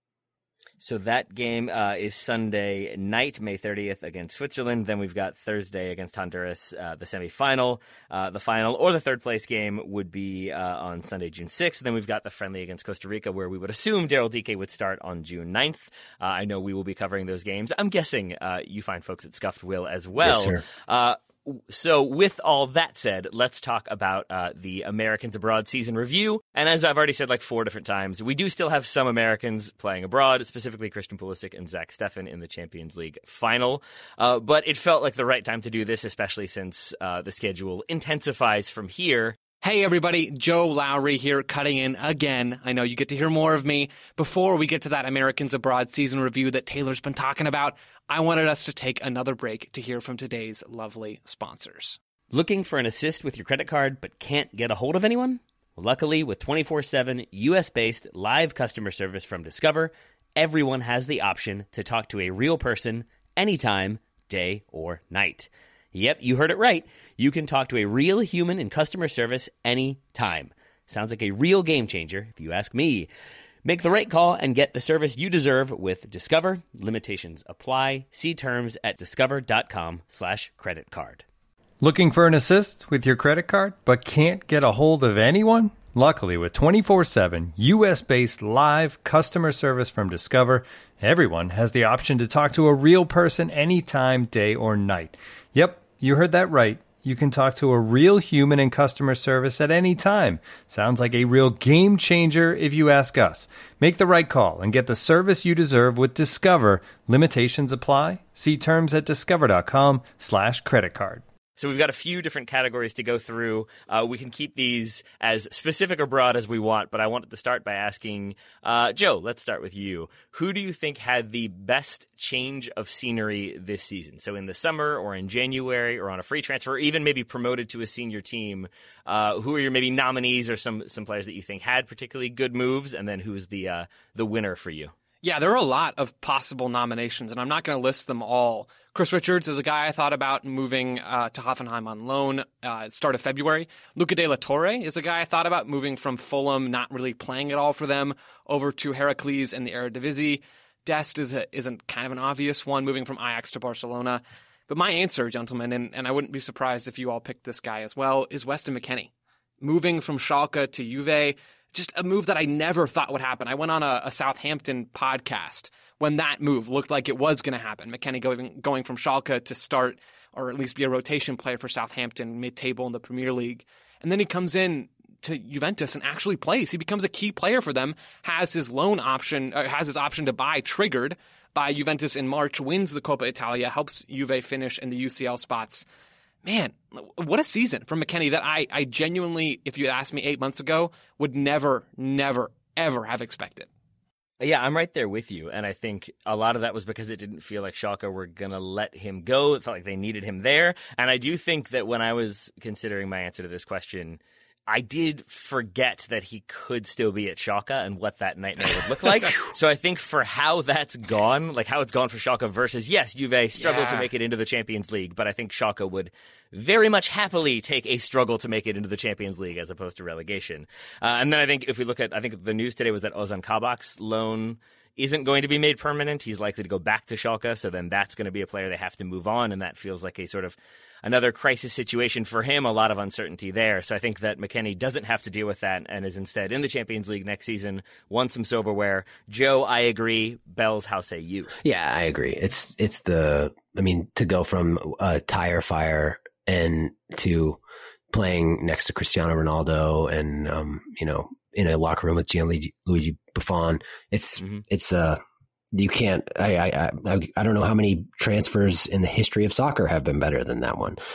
So that game uh, is Sunday night, May thirtieth against Switzerland. Then we've got Thursday against Honduras, uh, the semifinal. Uh, the final or the third place game would be uh, on Sunday, June sixth. And then we've got the friendly against Costa Rica, where we would assume Daryl Dike would start on June ninth. Uh, I know we will be covering those games. I'm guessing uh, you find folks at Scuffed will as well. Yes, sir. Uh, So with all that said, let's talk about uh, the Americans Abroad season review. And as I've already said like four different times, we do still have some Americans playing abroad, specifically Christian Pulisic and Zach Steffen in the Champions League final. Uh, but it felt like the right time to do this, especially since uh, the schedule intensifies from here. Hey everybody, Joe Lowry here, cutting in again. I know you get to hear more of me. Before we get to that Americans Abroad season review that Taylor's been talking about, I wanted us to take another break to hear from today's lovely sponsors. Looking for an assist with your credit card but can't get a hold of anyone? Luckily, with twenty-four seven U S-based live customer service from Discover, everyone has the option to talk to a real person anytime, day or night. Yep, you heard it right. You can talk to a real human in customer service anytime. Sounds like a real game changer, if you ask me. Make the right call and get the service you deserve with Discover. Limitations apply. See terms at discover.com slash credit card. Looking for an assist with your credit card but can't get a hold of anyone? Luckily, with twenty-four seven U S-based live customer service from Discover, everyone has the option to talk to a real person anytime, day or night. Yep, you heard that right. You can talk to a real human in customer service at any time. Sounds like a real game changer if you ask us. Make the right call and get the service you deserve with Discover. Limitations apply. See terms at discover.com slash credit card. So we've got a few different categories to go through. Uh, we can keep these as specific or broad as we want, but I wanted to start by asking, uh, Joe, let's start with you. Who do you think had the best change of scenery this season? So in the summer or in January or on a free transfer, or even maybe promoted to a senior team, uh, who are your maybe nominees or some some players that you think had particularly good moves, and then who's the uh, the winner for you? Yeah, there are a lot of possible nominations, and I'm not going to list them all. Chris Richards is a guy I thought about moving uh, to Hoffenheim on loan uh, at start of February. Luca de la Torre is a guy I thought about moving from Fulham, not really playing at all for them, over to Heracles in the Eredivisie. Dest is a, is a kind of an obvious one, moving from Ajax to Barcelona. But my answer, gentlemen, and, and I wouldn't be surprised if you all picked this guy as well, is Weston McKennie. Moving from Schalke to Juve, just a move that I never thought would happen. I went on a, a Southampton podcast when that move looked like it was going to happen. McKennie going, going from Schalke to start, or at least be a rotation player for Southampton, mid-table in the Premier League. And then he comes in to Juventus and actually plays. He becomes a key player for them, has his loan option, uh, has his option to buy triggered by Juventus in March, wins the Coppa Italia, helps Juve finish in the U C L spots. Man, what a season from McKennie that I, I genuinely, if you had asked me eight months ago, would never, never, ever have expected. Yeah, I'm right there with you. And I think a lot of that was because it didn't feel like Schalke were going to let him go. It felt like they needed him there. And I do think that when I was considering my answer to this question, I did forget that he could still be at Schalke and what that nightmare would look like. So I think for how that's gone, like how it's gone for Schalke versus, yes, Juve struggled yeah. to make it into the Champions League, but I think Schalke would very much happily take a struggle to make it into the Champions League as opposed to relegation. Uh, and then I think if we look at, I think the news today was that Ozan Kabak's loan isn't going to be made permanent. He's likely to go back to Schalke, so then that's going to be a player they have to move on, and that feels like a sort of another crisis situation for him, a lot of uncertainty there. So I think that McKennie doesn't have to deal with that and is instead in the Champions League next season, won some silverware. Joe, I agree. Bells, how say you? Yeah, I agree. It's it's the, I mean, to go from a tire fire and to playing next to Cristiano Ronaldo and, um, you know, in a locker room with Gianluigi Buffon, it's, mm-hmm. it's, uh, you can't, I, I, I, I don't know how many transfers in the history of soccer have been better than that one.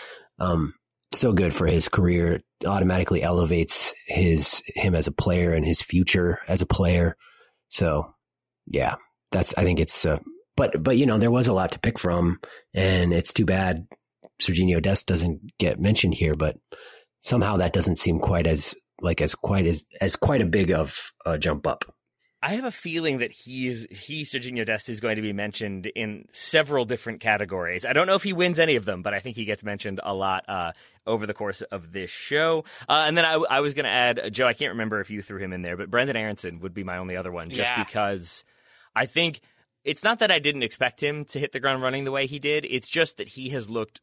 Um, so good for his career, automatically elevates his, him as a player and his future as a player. So yeah, that's, I think it's, uh, but, but, you know, there was a lot to pick from, and it's too bad Serginho Dest doesn't get mentioned here, but somehow that doesn't seem quite as, like as quite as, as quite a big of a jump up. I have a feeling that he is he Serginho Dest is going to be mentioned in several different categories. I don't know if he wins any of them, but I think he gets mentioned a lot. Uh, over the course of this show. Uh, and then I, I was going to add, Joe, I can't remember if you threw him in there, but Brenden Aaronson would be my only other one, just yeah. because I think it's not that I didn't expect him to hit the ground running the way he did. It's just that he has looked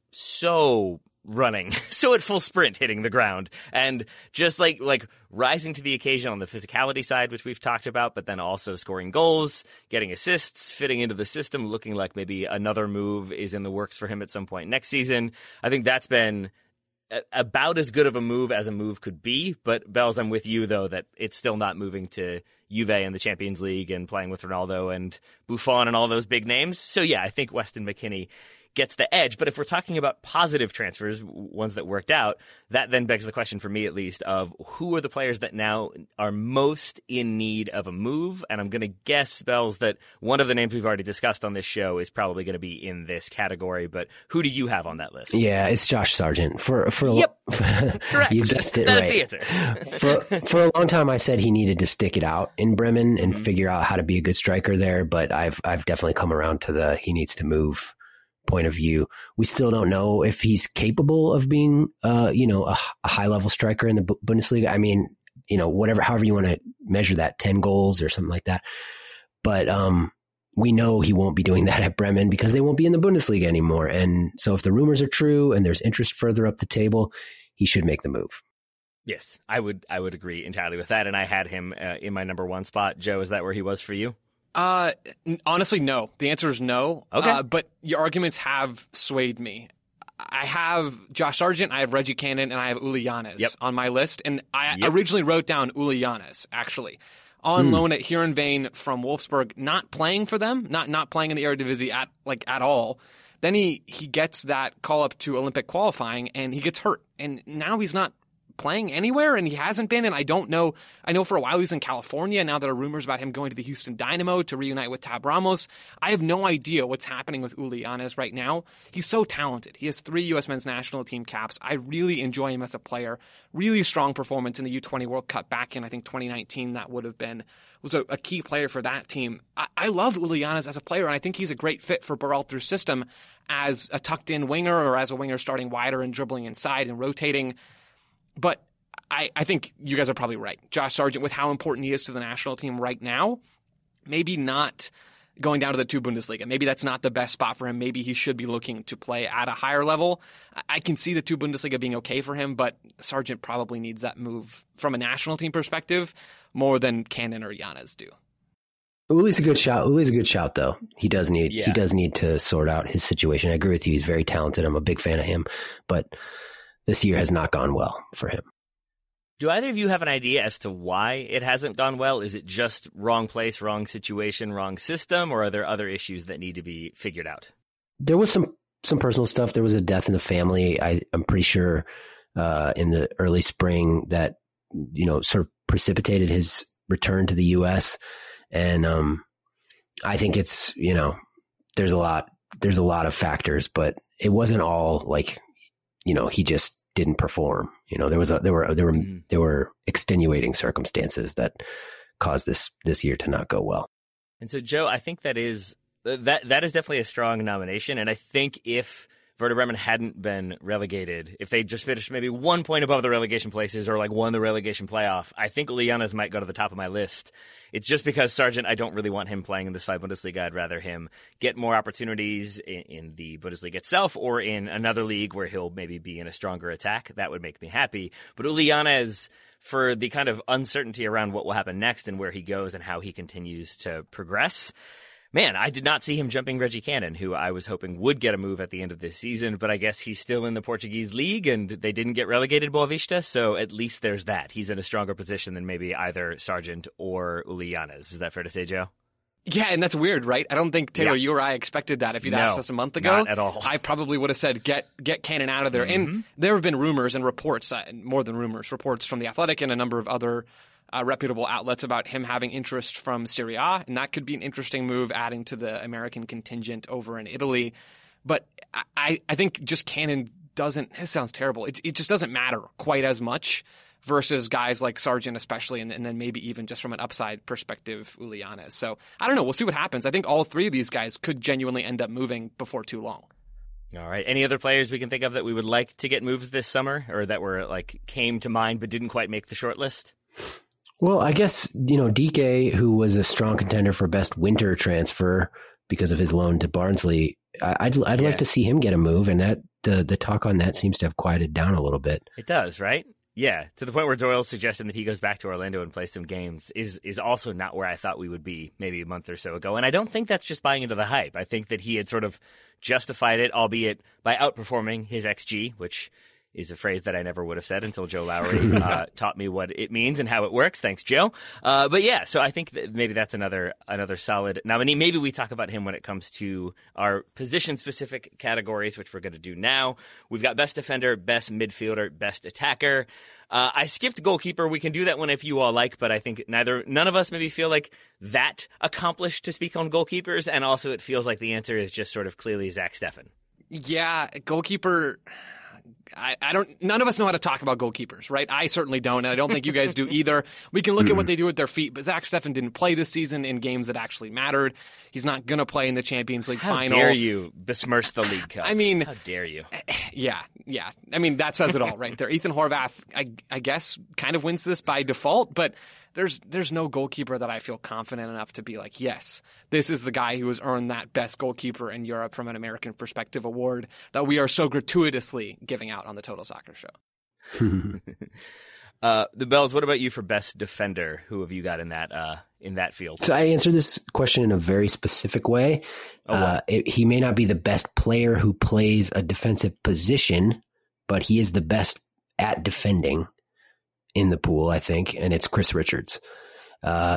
so running, so at full sprint hitting the ground, and just like like rising to the occasion on the physicality side, which we've talked about, but then also scoring goals, getting assists, fitting into the system, looking like maybe another move is in the works for him at some point next season. I think that's been a- about as good of a move as a move could be. But Bells, I'm with you though that it's still not moving to Juve in the Champions League and playing with Ronaldo and Buffon and all those big names. So yeah, I think Weston McKennie gets the edge. But if we're talking about positive transfers, ones that worked out, that then begs the question for me at least of who are the players that now are most in need of a move? And I'm going to guess, Bells, that one of the names we've already discussed on this show is probably going to be in this category. But who do you have on that list? Yeah, it's Josh Sargent. For for a yep, lo- correct. You guessed it that right. Is the answer. for for a long time, I said he needed to stick it out in Bremen and mm-hmm. figure out how to be a good striker there. But I've I've definitely come around to the he needs to move point of view. We still don't know if he's capable of being, uh, you know, a, a high level striker in the B- Bundesliga. I mean, you know, whatever, however you want to measure that, ten goals or something like that. But um, we know he won't be doing that at Bremen because they won't be in the Bundesliga anymore. And so if the rumors are true and there's interest further up the table, he should make the move. Yes, I would. I would agree entirely with that. And I had him uh, in my number one spot. Joe, is that where he was for you? Uh, honestly, no. The answer is no. Okay. Uh, but your arguments have swayed me. I have Josh Sargent, I have Reggie Cannon, and I have Uli Yanes yep. on my list. And I yep. originally wrote down Uli Yanes, actually, on hmm. loan at Heerenveen from Wolfsburg, not playing for them, not not playing in the Eredivisie at like at all. Then he, he gets that call up to Olympic qualifying, and he gets hurt. And now he's not playing anywhere, and he hasn't been, and I don't know. I know for a while he's in California. Now there are rumors about him going to the Houston Dynamo to reunite with Tab Ramos. I have no idea what's happening with Uli Yanes right now. He's so talented. He has three U S men's national team caps. I really enjoy him as a player. Really strong performance in the U twenty World Cup back in, I think, twenty nineteen. That would have been was a, a key player for that team. I, I love Uli Yanes as a player, and I think he's a great fit for Berhalter's system as a tucked-in winger or as a winger starting wider and dribbling inside and rotating. But I, I think you guys are probably right. Josh Sargent, with how important he is to the national team right now, maybe not going down to the two Bundesliga. Maybe that's not the best spot for him. Maybe he should be looking to play at a higher level. I can see the two Bundesliga being okay for him, but Sargent probably needs that move from a national team perspective more than Cannon or Yanes do. Uli's a good shout. Uli's a good shout, though. He does need yeah. he does need to sort out his situation. I agree with you. He's very talented. I'm a big fan of him, but this year has not gone well for him. Do either of you have an idea as to why it hasn't gone well? Is it just wrong place, wrong situation, wrong system, or are there other issues that need to be figured out? There was some some personal stuff. There was a death in the family. I, I'm pretty sure uh, in the early spring that, you know, sort of precipitated his return to the U S. And um, I think it's, you know, there's a lot, there's a lot of factors, but it wasn't all like, you know, he just didn't perform. You know, there was a, there were, there were, mm-hmm. there were extenuating circumstances that caused this, this year to not go well. And so, Joe, I think that is, that, that is definitely a strong nomination. And I think if Werder Bremen hadn't been relegated, if they just finished maybe one point above the relegation places or like won the relegation playoff, I think Uli Yanes might go to the top of my list. It's just because Sargent, I don't really want him playing in this five Bundesliga. I'd rather him get more opportunities in, in the Bundesliga itself or in another league where he'll maybe be in a stronger attack. That would make me happy. But Uli Yanes, for the kind of uncertainty around what will happen next and where he goes and how he continues to progress, man, I did not see him jumping Reggie Cannon, who I was hoping would get a move at the end of this season, but I guess he's still in the Portuguese league and they didn't get relegated, Boavista, so at least there's that. He's in a stronger position than maybe either Sargent or Uli Yanes. Is that fair to say, Joe? Yeah, and that's weird, right? I don't think, Taylor, yeah. you or I expected that. If you'd no, asked us a month ago, not at all. I probably would have said, get get Cannon out of there. Mm-hmm. And there have been rumors and reports, uh, more than rumors, reports from The Athletic and a number of other Uh, reputable outlets about him having interest from Serie A, and that could be an interesting move adding to the American contingent over in Italy. But I, I think just Cannon doesn't, it sounds terrible, it, it just doesn't matter quite as much versus guys like Sargent especially, and, and then maybe even just from an upside perspective, Uli Yanes. So I don't know, we'll see what happens. I think all three of these guys could genuinely end up moving before too long. All right. Any other players we can think of that we would like to get moves this summer, or that were like came to mind but didn't quite make the short list? Well, I guess, you know, D K, who was a strong contender for best winter transfer because of his loan to Barnsley, I'd I'd yeah. like to see him get a move, and that the the talk on that seems to have quieted down a little bit. It does, right? Yeah, to the point where Doyle suggesting that he goes back to Orlando and plays some games is is also not where I thought we would be maybe a month or so ago. And I don't think that's just buying into the hype. I think that he had sort of justified it, albeit by outperforming his X G, which is a phrase that I never would have said until Joe Lowry uh, taught me what it means and how it works. Thanks, Joe. Uh, but yeah, so I think that maybe that's another another solid nominee. Maybe we talk about him when it comes to our position-specific categories, which we're going to do now. We've got best defender, best midfielder, best attacker. Uh, I skipped goalkeeper. We can do that one if you all like, but I think neither none of us maybe feel like that accomplished to speak on goalkeepers, and also it feels like the answer is just sort of clearly Zach Steffen. Yeah, goalkeeper. I, I don't. None of us know how to talk about goalkeepers, right? I certainly don't, and I don't think you guys do either. We can look at what they do with their feet, but Zach Steffen didn't play this season in games that actually mattered. He's not going to play in the Champions League how final. How dare you besmirch the League Cup? I mean, how dare you? Yeah, yeah. I mean, that says it all right there. Ethan Horvath, I, I guess, kind of wins this by default, but there's there's no goalkeeper that I feel confident enough to be like, yes, this is the guy who has earned that best goalkeeper in Europe from an American perspective award that we are so gratuitously giving out on the Total Soccer Show. uh, the Bells, what about you for best defender? Who have you got in that uh, in that field? So I answer this question in a very specific way. Oh, wow. uh, it, he may not be the best player who plays a defensive position, but he is the best at defending in the pool, I think, and it's Chris Richards. Uh,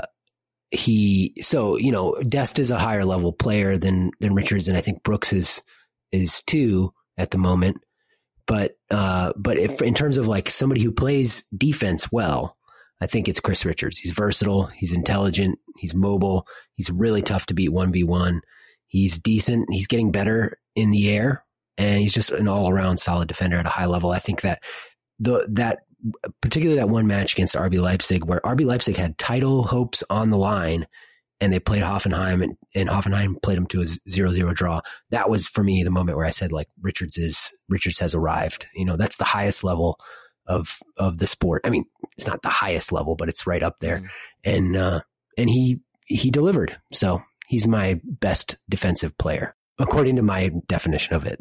he, so, you know, Dest is a higher level player than, than Richards, and I think Brooks is, is too at the moment. But, uh, but if in terms of like somebody who plays defense well, I think it's Chris Richards. He's versatile. He's intelligent. He's mobile. He's really tough to beat one v one. He's decent. He's getting better in the air, and he's just an all around solid defender at a high level. I think that the, that, particularly that one match against R B Leipzig, where R B Leipzig had title hopes on the line and they played Hoffenheim, and, and Hoffenheim played them to a zero zero draw. That was for me the moment where I said, like, Richards is Richards has arrived. You know, that's the highest level of of the sport. I mean, it's not the highest level, but it's right up there. Mm. And uh, and he he delivered. So he's my best defensive player, according to my definition of it.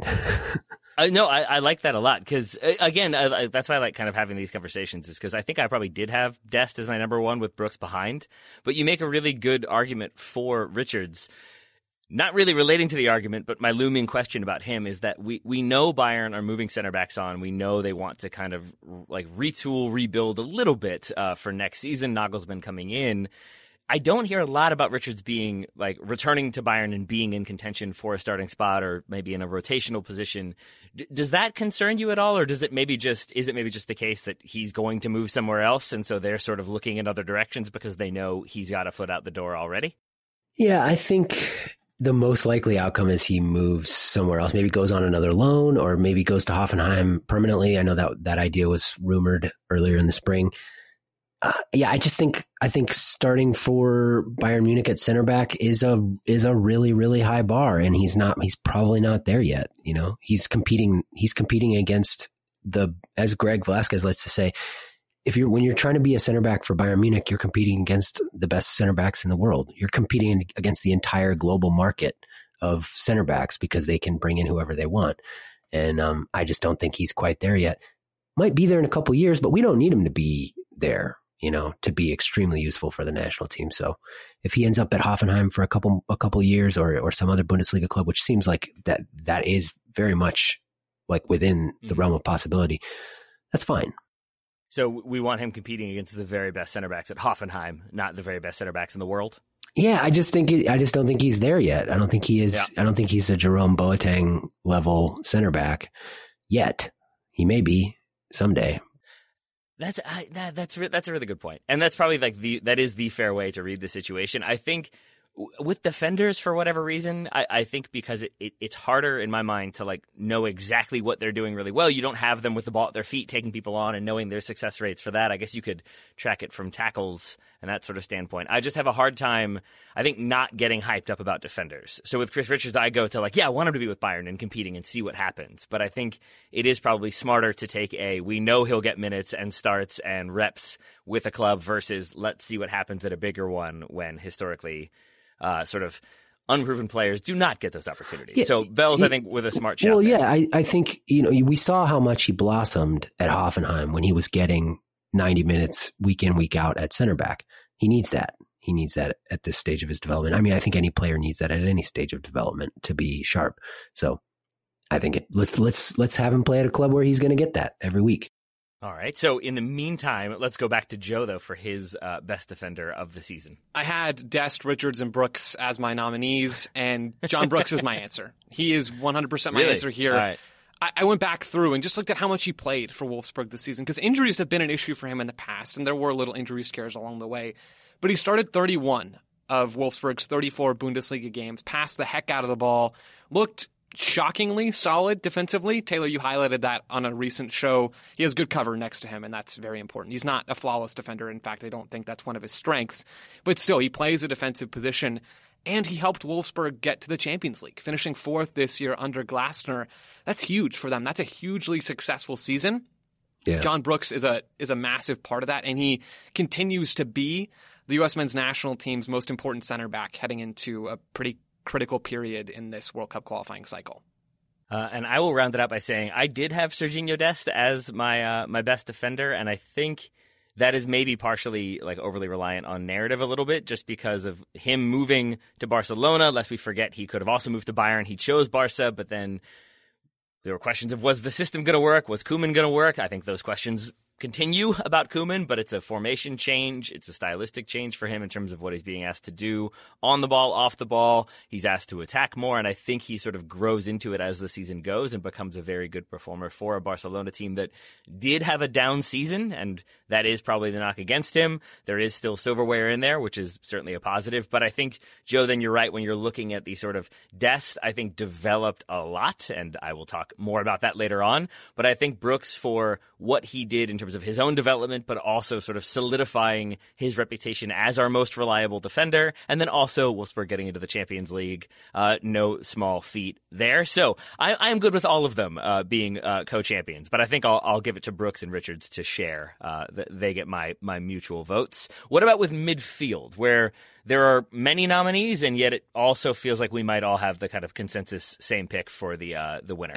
Uh, no, I, I like that a lot because, uh, again, I, I, that's why I like kind of having these conversations is because I think I probably did have Dest as my number one with Brooks behind. But you make a really good argument for Richards. Not really relating to the argument, but my looming question about him is that we, we know Bayern are moving center backs on. We know they want to kind of like retool, rebuild a little bit uh, for next season. Nagelsmann coming in. I don't hear a lot about Richards being like returning to Bayern and being in contention for a starting spot or maybe in a rotational position. D- does that concern you at all, or does it maybe just is it maybe just the case that he's going to move somewhere else, and so they're sort of looking in other directions because they know he's got a foot out the door already? Yeah, I think the most likely outcome is he moves somewhere else. Maybe goes on another loan, or maybe goes to Hoffenheim permanently. I know that that idea was rumored earlier in the spring. Uh, yeah, I just think I think starting for Bayern Munich at center back is a is a really really high bar, and he's not he's probably not there yet. You know, he's competing he's competing against the, as Greg Velasquez likes to say, if you're when you're trying to be a center back for Bayern Munich, you're competing against the best center backs in the world. You're competing against the entire global market of center backs because they can bring in whoever they want, and um, I just don't think he's quite there yet. Might be there in a couple years, but we don't need him to be there, you know, to be extremely useful for the national team. So if he ends up at Hoffenheim for a couple a couple years, or or some other Bundesliga club, which seems like that that is very much like within the mm-hmm. realm of possibility, that's fine. So we want him competing against the very best center backs at Hoffenheim, not the very best center backs in the world. Yeah, I just think it, I just don't think he's there yet. I don't think he is. Yeah. I don't think he's a Jerome Boateng level center back yet. He may be someday. That's I, that, that's that's a really good point, and that's probably like the that is the fair way to read the situation. I think With defenders, for whatever reason, I, I think because it, it, it's harder in my mind to like know exactly what they're doing really well. You don't have them with the ball at their feet, taking people on and knowing their success rates for that. I guess you could track it from tackles and that sort of standpoint. I just have a hard time, I think, not getting hyped up about defenders. So with Chris Richards, I go to like, yeah, I want him to be with Bayern and competing and see what happens. But I think it is probably smarter to take a, we know he'll get minutes and starts and reps with a club versus let's see what happens at a bigger one when historically Uh, sort of unproven players do not get those opportunities. Yeah, so Bells, he, I think, with a smart shot. Well, there. yeah, I, I think, you know, we saw how much he blossomed at Hoffenheim when he was getting ninety minutes week in, week out at center back. He needs that. He needs that at this stage of his development. I mean, I think any player needs that at any stage of development to be sharp. So I think it, let's let's let's have him play at a club where he's going to get that every week. All right. So in the meantime, let's go back to Joe, though, for his uh, best defender of the season. I had Dest, Richards, and Brooks as my nominees, and John Brooks is my answer. He is one hundred percent my really? answer here. All right. I, I went back through and just looked at how much he played for Wolfsburg this season, because injuries have been an issue for him in the past, and there were little injury scares along the way. But he started thirty-one of Wolfsburg's thirty-four Bundesliga games, passed the heck out of the ball, looked shockingly solid defensively. Taylor, you highlighted that on a recent show. He has good cover next to him, and that's very important. He's not a flawless defender. In fact, I don't think that's one of his strengths. But still, he plays a defensive position, and he helped Wolfsburg get to the Champions League, finishing fourth this year under Glasner. That's huge for them. That's a hugely successful season. Yeah. John Brooks is a is a massive part of that, and he continues to be the U S men's national team's most important center back heading into a pretty critical period in this World Cup qualifying cycle. Uh, and I will round it out by saying I did have Serginho Dest as my uh, my best defender, and I think that is maybe partially like overly reliant on narrative a little bit, just because of him moving to Barcelona. Lest we forget, he could have also moved to Bayern. He chose Barca, but then there were questions of, was the system going to work? Was Koeman going to work? I think those questions continue about Koeman, but it's a formation change. It's a stylistic change for him in terms of what he's being asked to do on the ball, off the ball. He's asked to attack more, and I think he sort of grows into it as the season goes and becomes a very good performer for a Barcelona team that did have a down season, and that is probably the knock against him. There is still silverware in there, which is certainly a positive, but I think, Joe, then you're right when you're looking at the sort of Dest, I think developed a lot, and I will talk more about that later on, but I think Brooks, for what he did in terms of his own development, but also sort of solidifying his reputation as our most reliable defender, and then also Wolfsburg getting into the Champions League. Uh, no small feat there. So I, I am good with all of them uh, being uh, co-champions, but I think I'll, I'll give it to Brooks and Richards to share. Uh, they get my, my mutual votes. What about with midfield, where there are many nominees, and yet it also feels like we might all have the kind of consensus same pick for the uh, the winner?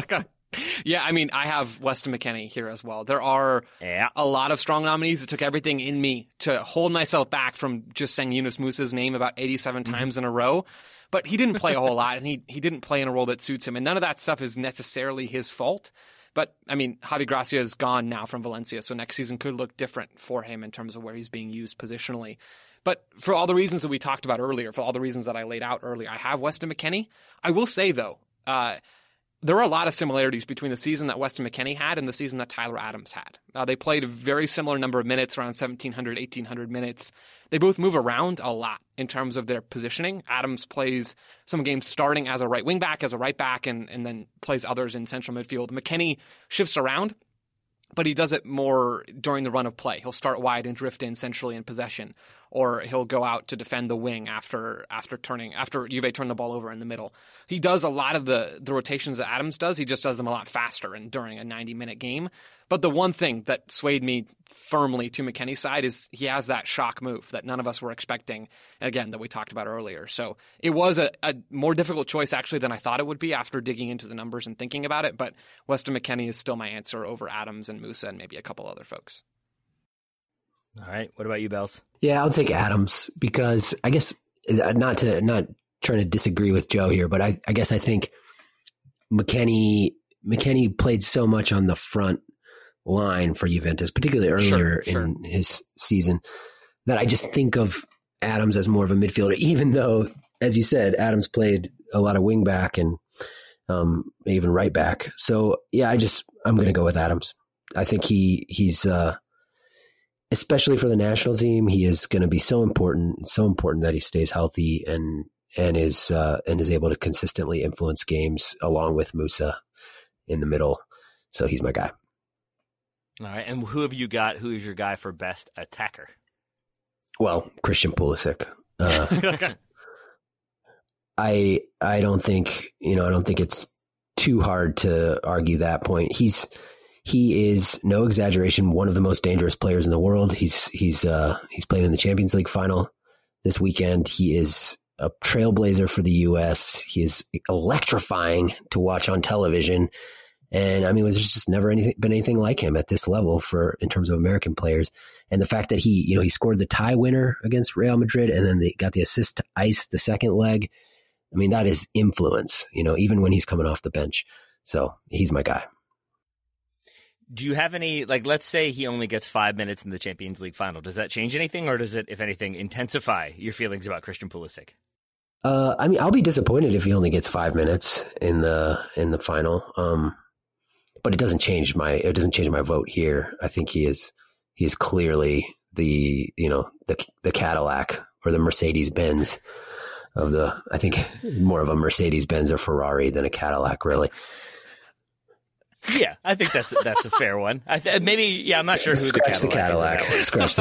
Yeah, I mean, I have Weston McKennie here as well. There are yeah. a lot of strong nominees. It took everything in me to hold myself back from just saying Yunus Musa's name about eighty-seven mm-hmm. times in a row. But he didn't play a whole lot, and he, he didn't play in a role that suits him. And none of that stuff is necessarily his fault. But, I mean, Javi Gracia is gone now from Valencia, so next season could look different for him in terms of where he's being used positionally. But for all the reasons that we talked about earlier, for all the reasons that I laid out earlier, I have Weston McKennie. I will say, though, uh, there are a lot of similarities between the season that Weston McKennie had and the season that Tyler Adams had. Uh, they played a very similar number of minutes, around seventeen hundred, eighteen hundred minutes. They both move around a lot in terms of their positioning. Adams plays some games starting as a right wing back, as a right back, and, and then plays others in central midfield. McKennie shifts around, but he does it more during the run of play. He'll start wide and drift in centrally in possession, or he'll go out to defend the wing after after turning after Juve turn the ball over in the middle. He does a lot of the, the rotations that Adams does. He just does them a lot faster and during a ninety-minute game. But the one thing that swayed me firmly to McKennie's side is he has that shock move that none of us were expecting, again, that we talked about earlier. So it was a, a more difficult choice, actually, than I thought it would be after digging into the numbers and thinking about it. But Weston McKennie is still my answer over Adams and Musa and maybe a couple other folks. All right. What about you, Bells? Yeah, I'll take Adams because I guess not to not trying to disagree with Joe here, but I, I guess I think McKennie McKennie played so much on the front line for Juventus, particularly earlier sure, sure. in his season, that I just think of Adams as more of a midfielder, even though, as you said, Adams played a lot of wing back and um, even right back. So yeah, I just I'm going to go with Adams. I think he he's. Uh, especially for the national team, he is going to be so important, so important that he stays healthy and and is uh, and is able to consistently influence games along with Musa in the middle. So he's my guy. All right, and who have you got? Who is your guy for best attacker? Well, Christian Pulisic. Uh, I I don't think you know I don't think it's too hard to argue that point. He's he is no exaggeration one of the most dangerous players in the world. He's he's uh, he's playing in the Champions League final this weekend. He is a trailblazer for the U S. He is electrifying to watch on television. And I mean, there's just never anything, been anything like him at this level for in terms of American players. And the fact that he, you know, he scored the tie winner against Real Madrid and then they got the assist to ice the second leg. I mean, that is influence, you know, even when he's coming off the bench. So he's my guy. Do you have any, like, let's say he only gets five minutes in the Champions League final. Does that change anything, or does it, if anything, intensify your feelings about Christian Pulisic? Uh, I mean, I'll be disappointed if he only gets five minutes in the in the final. Um, but it doesn't change my it doesn't change my vote here. I think he is he is clearly the you know the the Cadillac or the Mercedes Benz of the. I think more of a Mercedes Benz or Ferrari than a Cadillac, really. Yeah, I think that's that's a fair one. I th- maybe, yeah, I'm not sure who Scratch the Cadillac, the Cadillac. is. Scratch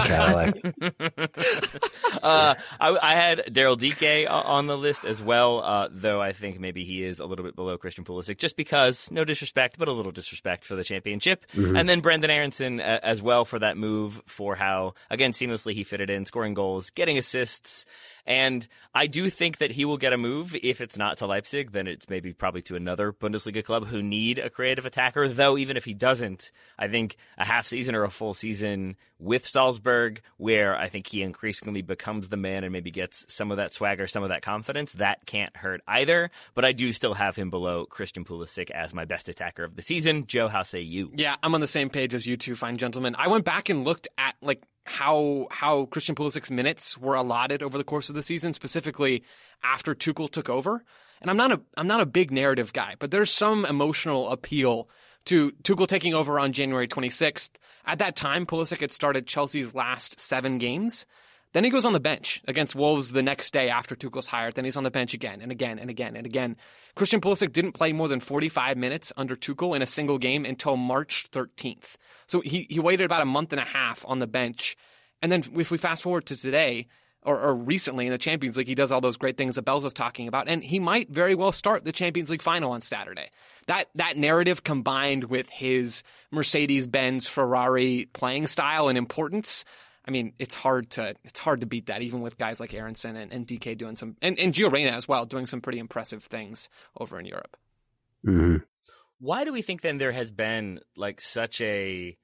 the Cadillac. uh, I, I had Daryl Dike on the list as well, uh, though I think maybe he is a little bit below Christian Pulisic, just because, no disrespect, but a little disrespect for the championship. Mm-hmm. And then Brendan Aronson uh, as well for that move, for how, again, seamlessly he fitted in, scoring goals, getting assists. And I do think that he will get a move. If it's not to Leipzig, then it's maybe probably to another Bundesliga club who need a creative attacker. Though even if he doesn't, I think a half season or a full season with Salzburg, where I think he increasingly becomes the man and maybe gets some of that swagger, some of that confidence, that can't hurt either. But I do still have him below Christian Pulisic as my best attacker of the season. Joe, how say you? Yeah, I'm on the same page as you two fine gentlemen. I went back and looked at, like, how how Christian Pulisic's minutes were allotted over the course of the season, specifically after Tuchel took over. And I'm not a I'm not a big narrative guy, but there's some emotional appeal to Tuchel taking over on January twenty-sixth. At that time, Pulisic had started Chelsea's last seven games. Then he goes on the bench against Wolves the next day after Tuchel's hired. Then he's on the bench again and again and again and again. Christian Pulisic didn't play more than forty-five minutes under Tuchel in a single game until March thirteenth. So he, he waited about a month and a half on the bench. And then if we fast forward to today, or, or recently in the Champions League, he does all those great things that Bells was talking about. And he might very well start the Champions League final on Saturday. That that narrative combined with his Mercedes-Benz Ferrari playing style and importance, I mean, it's hard to it's hard to beat that, even with guys like Aronson and, and D K doing some, and, and Gio Reyna as well, doing some pretty impressive things over in Europe. Mm-hmm. Why do we think then there has been like such a,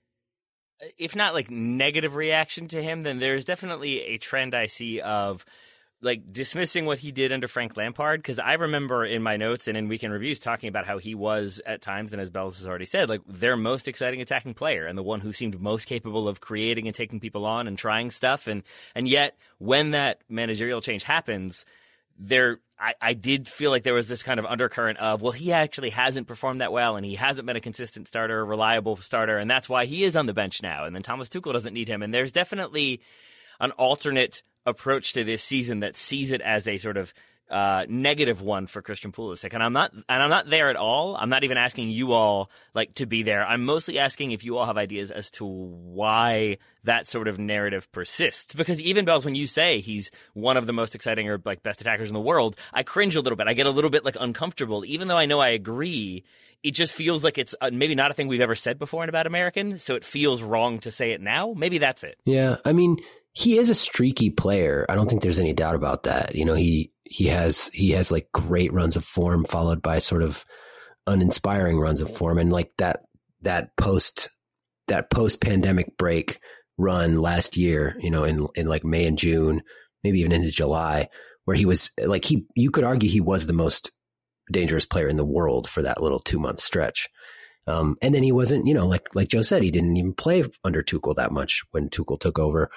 if not like negative reaction to him, then there's definitely a trend I see of like dismissing what he did under Frank Lampard? Because I remember in my notes and in weekend reviews talking about how he was at times, and as Bells has already said, like their most exciting attacking player and the one who seemed most capable of creating and taking people on and trying stuff. And and yet when that managerial change happens, there I, I did feel like there was this kind of undercurrent of, well, he actually hasn't performed that well and he hasn't been a consistent starter, a reliable starter, and that's why he is on the bench now. And then Thomas Tuchel doesn't need him. And there's definitely an alternate approach to this season that sees it as a sort of uh, negative one for Christian Pulisic. And I'm not, and I'm not there at all. I'm not even asking you all like to be there. I'm mostly asking if you all have ideas as to why that sort of narrative persists. Because even Bells, when you say he's one of the most exciting or like best attackers in the world, I cringe a little bit. I get a little bit like uncomfortable, even though I know I agree. It just feels like it's uh, maybe not a thing we've ever said before in About American. So it feels wrong to say it now. Maybe that's it. Yeah. I mean, he is a streaky player. I don't think there's any doubt about that. You know, he he has he has like great runs of form followed by sort of uninspiring runs of form, and like that that post that post pandemic break run last year, you know, in in like May and June, maybe even into July, where he was like he you could argue he was the most dangerous player in the world for that little two month stretch. Um, and then he wasn't, you know, like like Joe said, he didn't even play under Tuchel that much when Tuchel took over.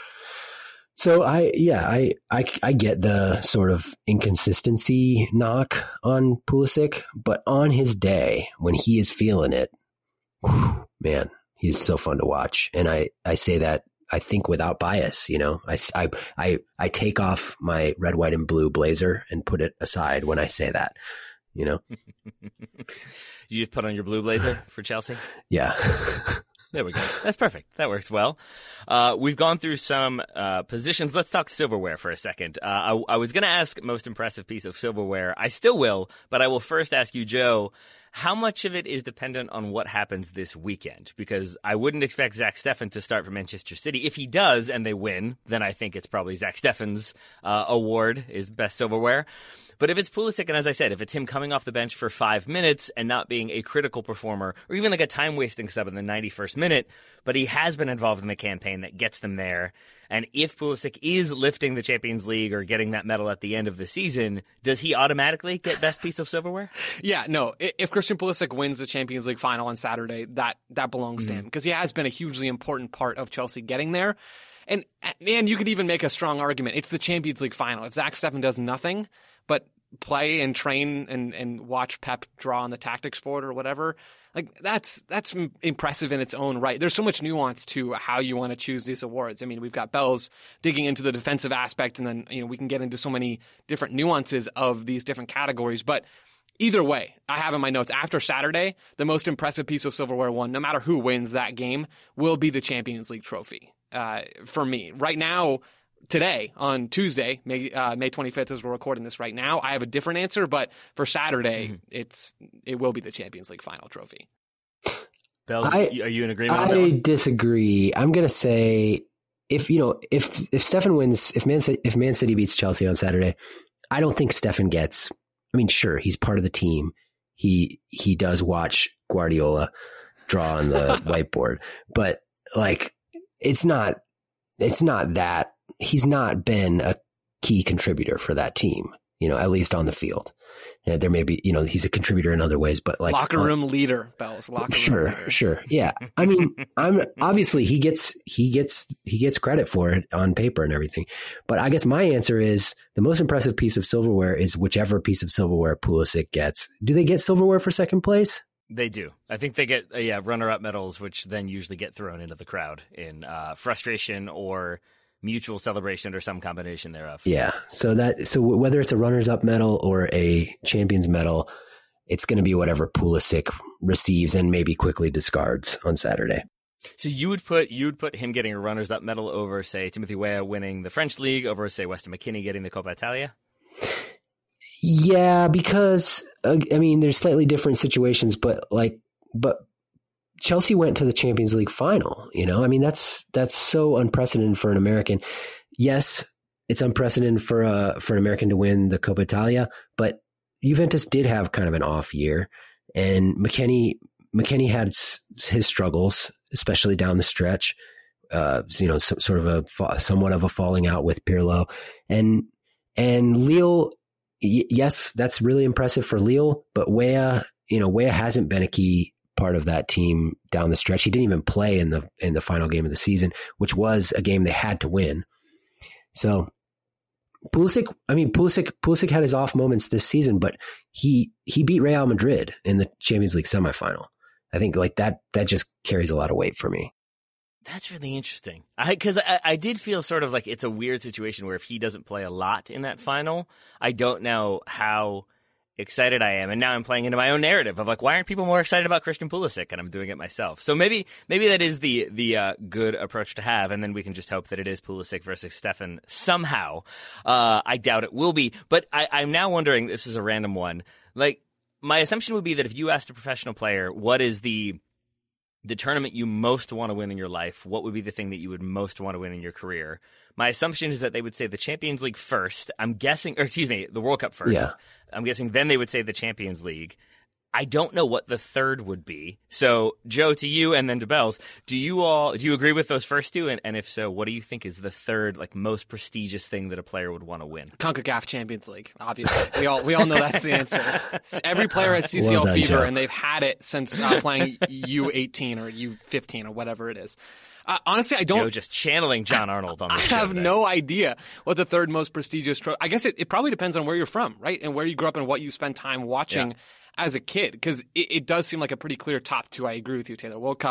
So I, yeah, I, I, I get the sort of inconsistency knock on Pulisic, but on his day when he is feeling it, whew, man, he's so fun to watch. And I, I say that I think without bias. You know, I, I, I, I take off my red, white, and blue blazer and put it aside when I say that. You know, you just put on your blue blazer for Chelsea. Yeah. There we go. That's perfect. That works well. Uh, we've gone through some uh, positions. Let's talk silverware for a second. Uh, I, I was going to ask most impressive piece of silverware. I still will, but I will first ask you, Joe, how much of it is dependent on what happens this weekend? Because I wouldn't expect Zach Steffen to start for Manchester City. If he does and they win, then I think it's probably Zach Steffen's uh, award is best silverware. But if it's Pulisic, and as I said, if it's him coming off the bench for five minutes and not being a critical performer, or even like a time-wasting sub in the ninety-first minute, but he has been involved in the campaign that gets them there, and if Pulisic is lifting the Champions League or getting that medal at the end of the season, does he automatically get best piece of silverware? Yeah, no. If Christian Pulisic wins the Champions League final on Saturday, that, that belongs mm-hmm. to him, because he has been a hugely important part of Chelsea getting there. And, man, you could even make a strong argument. It's the Champions League final. If Zach Steffen does nothing but play and train and, and watch Pep draw on the tactics board or whatever, like that's that's impressive in its own right. There's so much nuance to how you want to choose these awards. I mean, we've got Bells digging into the defensive aspect, and then you know we can get into so many different nuances of these different categories. But either way, I have in my notes, after Saturday, the most impressive piece of silverware won, no matter who wins that game, will be the Champions League trophy uh, for me. Right now, today, on Tuesday, May, uh, May twenty-fifth, as we're recording this right now, I have a different answer, but for Saturday, mm-hmm. it's it will be the Champions League final trophy. Bells, I, are you in agreement I on that one? disagree. I'm going to say, if you know, if if Steffen wins, if Man, City, if Man City beats Chelsea on Saturday, I don't think Steffen gets, I mean, sure, he's part of the team. He he does watch Guardiola draw on the whiteboard, but like, it's not, it's not that. He's not been a key contributor for that team, you know, at least on the field. You know, there may be, you know, he's a contributor in other ways, but like locker room uh, leader, Bells. Locker sure, room leader. sure, yeah. I mean, I'm obviously he gets he gets he gets credit for it on paper and everything, but I guess my answer is the most impressive piece of silverware is whichever piece of silverware Pulisic gets. Do they get silverware for second place? They do. I think they get uh, yeah runner-up medals, which then usually get thrown into the crowd in uh, frustration or mutual celebration or some combination thereof. Yeah. So that, so whether it's a runners up medal or a champions medal, it's going to be whatever Pulisic receives and maybe quickly discards on Saturday. So you would put, you would put him getting a runners up medal over, say, Timothy Weah winning the French league, over, say, Weston McKennie getting the Coppa Italia? Yeah, because uh, I mean, there's slightly different situations, but like, but Chelsea went to the Champions League final, you know, I mean, that's, that's so unprecedented for an American. Yes, it's unprecedented for a, for an American to win the Coppa Italia, but Juventus did have kind of an off year, and McKennie, McKennie had his struggles, especially down the stretch, uh, you know, some, sort of a, somewhat of a falling out with Pirlo, and, and Lille, y- yes, that's really impressive for Lille, but Weah, you know, Weah hasn't been a key part of that team down the stretch. He didn't even play in the in the final game of the season, which was a game they had to win. So Pulisic, I mean, Pulisic, Pulisic had his off moments this season, but he he beat Real Madrid in the Champions League semifinal. I think like that that just carries a lot of weight for me. That's really interesting. Because I, I, I did feel sort of like it's a weird situation where if he doesn't play a lot in that final, I don't know how excited I am, and now I'm playing into my own narrative of like, why aren't people more excited about Christian Pulisic? And I'm doing it myself. So maybe maybe that is the the uh, good approach to have, and then we can just hope that it is Pulisic versus Steffen somehow. Uh, I doubt it will be, but I, I'm now wondering. This is a random one. Like, my assumption would be that if you asked a professional player, what is the the tournament you most want to win in your life, what would be the thing that you would most want to win in your career? My assumption is that they would say the Champions League first. I'm guessing, or excuse me, the World Cup first. Yeah. I'm guessing then they would say the Champions League. I don't know what the third would be. So, Joe, to you and then to Bells, do you all do you agree with those first two? And, and if so, what do you think is the third, like, most prestigious thing that a player would want to win? CONCACAF Champions League, obviously. We all we all know that's the answer. Every player at C C L well done, Fever, Joe. and they've had it since uh, playing U eighteen or U fifteen or whatever it is. Uh, honestly, I don't. Joe just channeling John Arnold on the I show have today. no idea what the third most prestigious trophy. I guess it, it probably depends on where you're from, right? And where you grew up and what you spend time watching Yeah. as a kid. Because it, it does seem like a pretty clear top two. I agree with you, Taylor. World Cup,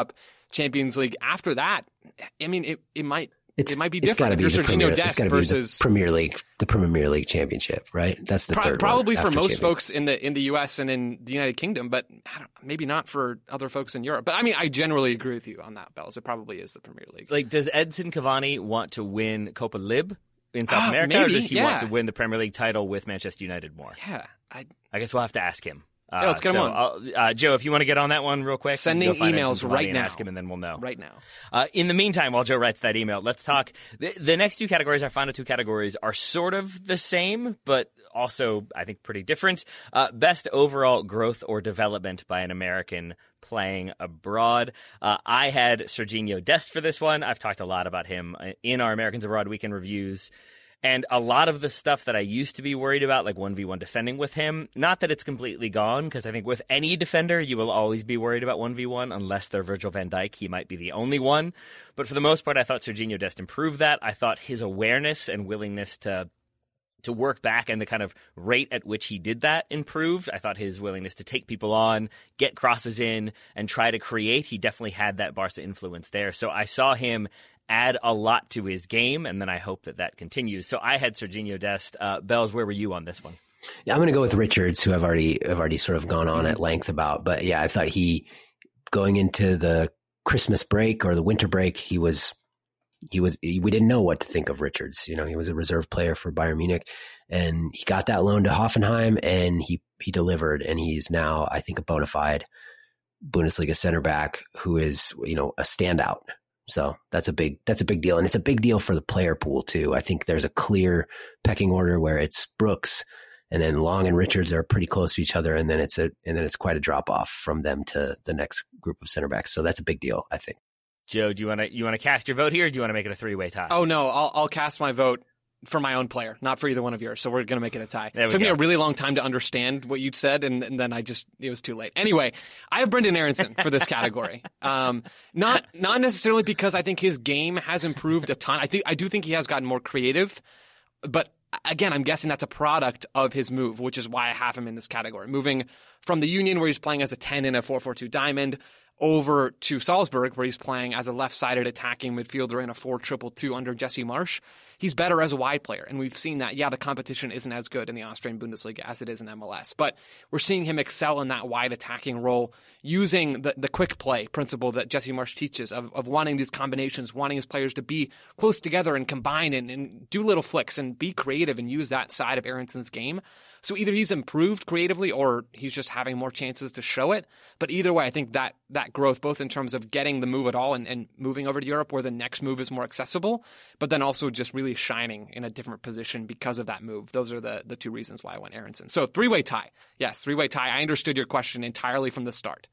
Champions League. After that, I mean, it, it might It's, it might be it's different. Be If you're Premier, Serginho Dest be versus the Premier League, the Premier League Championship, right? That's the pro- third probably one for most Champions. folks in the in the U S and in the United Kingdom, but I don't, maybe not for other folks in Europe. But I mean, I generally agree with you on that, Bells. It probably is the Premier League. Like, does Edson Cavani want to win Copa Lib in South Ah, America, maybe, or does he yeah. want to win the Premier League title with Manchester United more? Yeah, I, I guess we'll have to ask him. Uh, Yeah, let's get him so on. I'll- Uh, Joe, if you want to get on that one real quick, Sending go find emails Edson Cavani right and now. ask him, and then we'll know. right now. Uh, in the meantime, while Joe writes that email, let's talk. The, the next two categories, our final two categories, are sort of the same, but also, I think, pretty different. Uh, best overall growth or development by an American playing abroad. Uh, I had Serginho Dest for this one. I've talked a lot about him in our Americans Abroad Weekend reviews. And a lot of the stuff that I used to be worried about, like one v one defending with him, not that it's completely gone, because I think with any defender, you will always be worried about one v one, unless they're Virgil van Dijk. He might be the only one. But for the most part, I thought Serginho Dest improved that. I thought his awareness and willingness to to work back and the kind of rate at which he did that improved. I thought his willingness to take people on, get crosses in, and try to create, he definitely had that Barca influence there. So I saw him add a lot to his game, and then I hope that that continues. So I had Serginho Dest. Uh, Bells, where were you on this one? Yeah, I'm going to go with Richards, who I've already have already sort of gone on at length about. But yeah, I thought he going into the Christmas break or the winter break, he was he was we didn't know what to think of Richards. You know, he was a reserve player for Bayern Munich, and he got that loan to Hoffenheim, and he he delivered, and he's now, I think, a bona fide Bundesliga center back who is, you know, a standout. So that's a big that's a big deal, and it's a big deal for the player pool too. I think there's a clear pecking order where it's Brooks, and then Long and Richards are pretty close to each other, and then it's a and then it's quite a drop off from them to the next group of center backs. So that's a big deal, I think. Joe, do you want to you want to cast your vote here, or do you want to make it a three way tie? Oh no, I'll I'll cast my vote for my own player, not for either one of yours. So we're going to make it a tie. There we It took go. me a really long time to understand what you'd said, and, and then I just, it was too late. Anyway, I have Brendan Aronson for this category. Um, not not necessarily because I think his game has improved a ton. I think I do think he has gotten more creative, but again, I'm guessing that's a product of his move, which is why I have him in this category. Moving from the Union, where he's playing as a ten in a four four two diamond, over to Salzburg, where he's playing as a left-sided attacking midfielder in a four two two under Jesse Marsch. He's better as a wide player, and we've seen that. Yeah, the competition isn't as good in the Austrian Bundesliga as it is in M L S, but we're seeing him excel in that wide attacking role, using the, the quick play principle that Jesse Marsch teaches of, of wanting these combinations, wanting his players to be close together and combine and, and do little flicks and be creative and use that side of Aronson's game. So either he's improved creatively or he's just having more chances to show it. But either way, I think that that growth, both in terms of getting the move at all and, and moving over to Europe where the next move is more accessible, but then also just really shining in a different position because of that move. Those are the, the two reasons why I went Aronson. So three-way tie. Yes, three-way tie. I understood your question entirely from the start.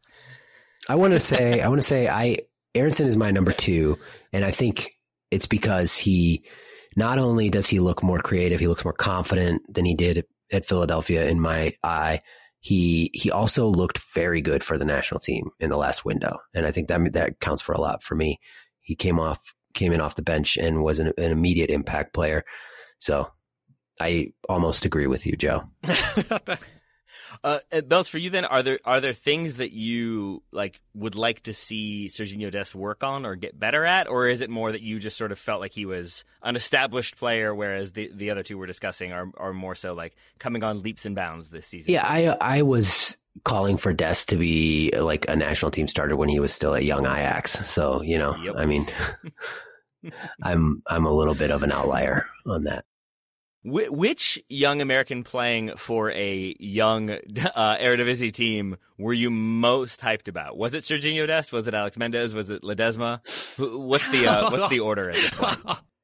I want to say, I want to say, I Aronson is my number two, and I think it's because he not only does he look more creative, he looks more confident than he did at Philadelphia in my eye. He he also looked very good for the national team in the last window, and I think that that counts for a lot for me. He came off came in off the bench and was an, an immediate impact player. So I almost agree with you, Joe. Uh, Bells, for you then, are there are there things that you like would like to see Serginho Dest work on or get better at, or is it more that you just sort of felt like he was an established player, whereas the the other two we're discussing are are more so like coming on leaps and bounds this season? Yeah, I I was calling for Dest to be like a national team starter when he was still at young Ajax. So you know, Yep. I mean, I'm I'm a little bit of an outlier on that. Wh- which young American playing for a young uh, Eredivisie team were you most hyped about? Was it Serginho Dest? Was it Alex Mendez? Was it Ledesma? Wh- What's the uh, what's the order at this point?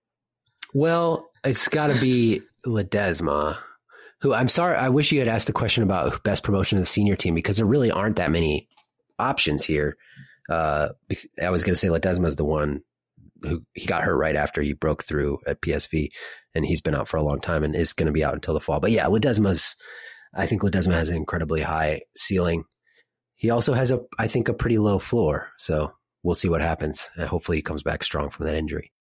Well, it's got to be Ledesma, who I'm sorry. I wish you had asked the question about best promotion of the senior team, because there really aren't that many options here. Uh, I was going to say Ledesma is the one who he got hurt right after he broke through at P S V, and he's been out for a long time and is going to be out until the fall. But yeah, Ledesma's, I think Ledesma has an incredibly high ceiling. He also has a, I think, a pretty low floor. So we'll see what happens. And hopefully he comes back strong from that injury.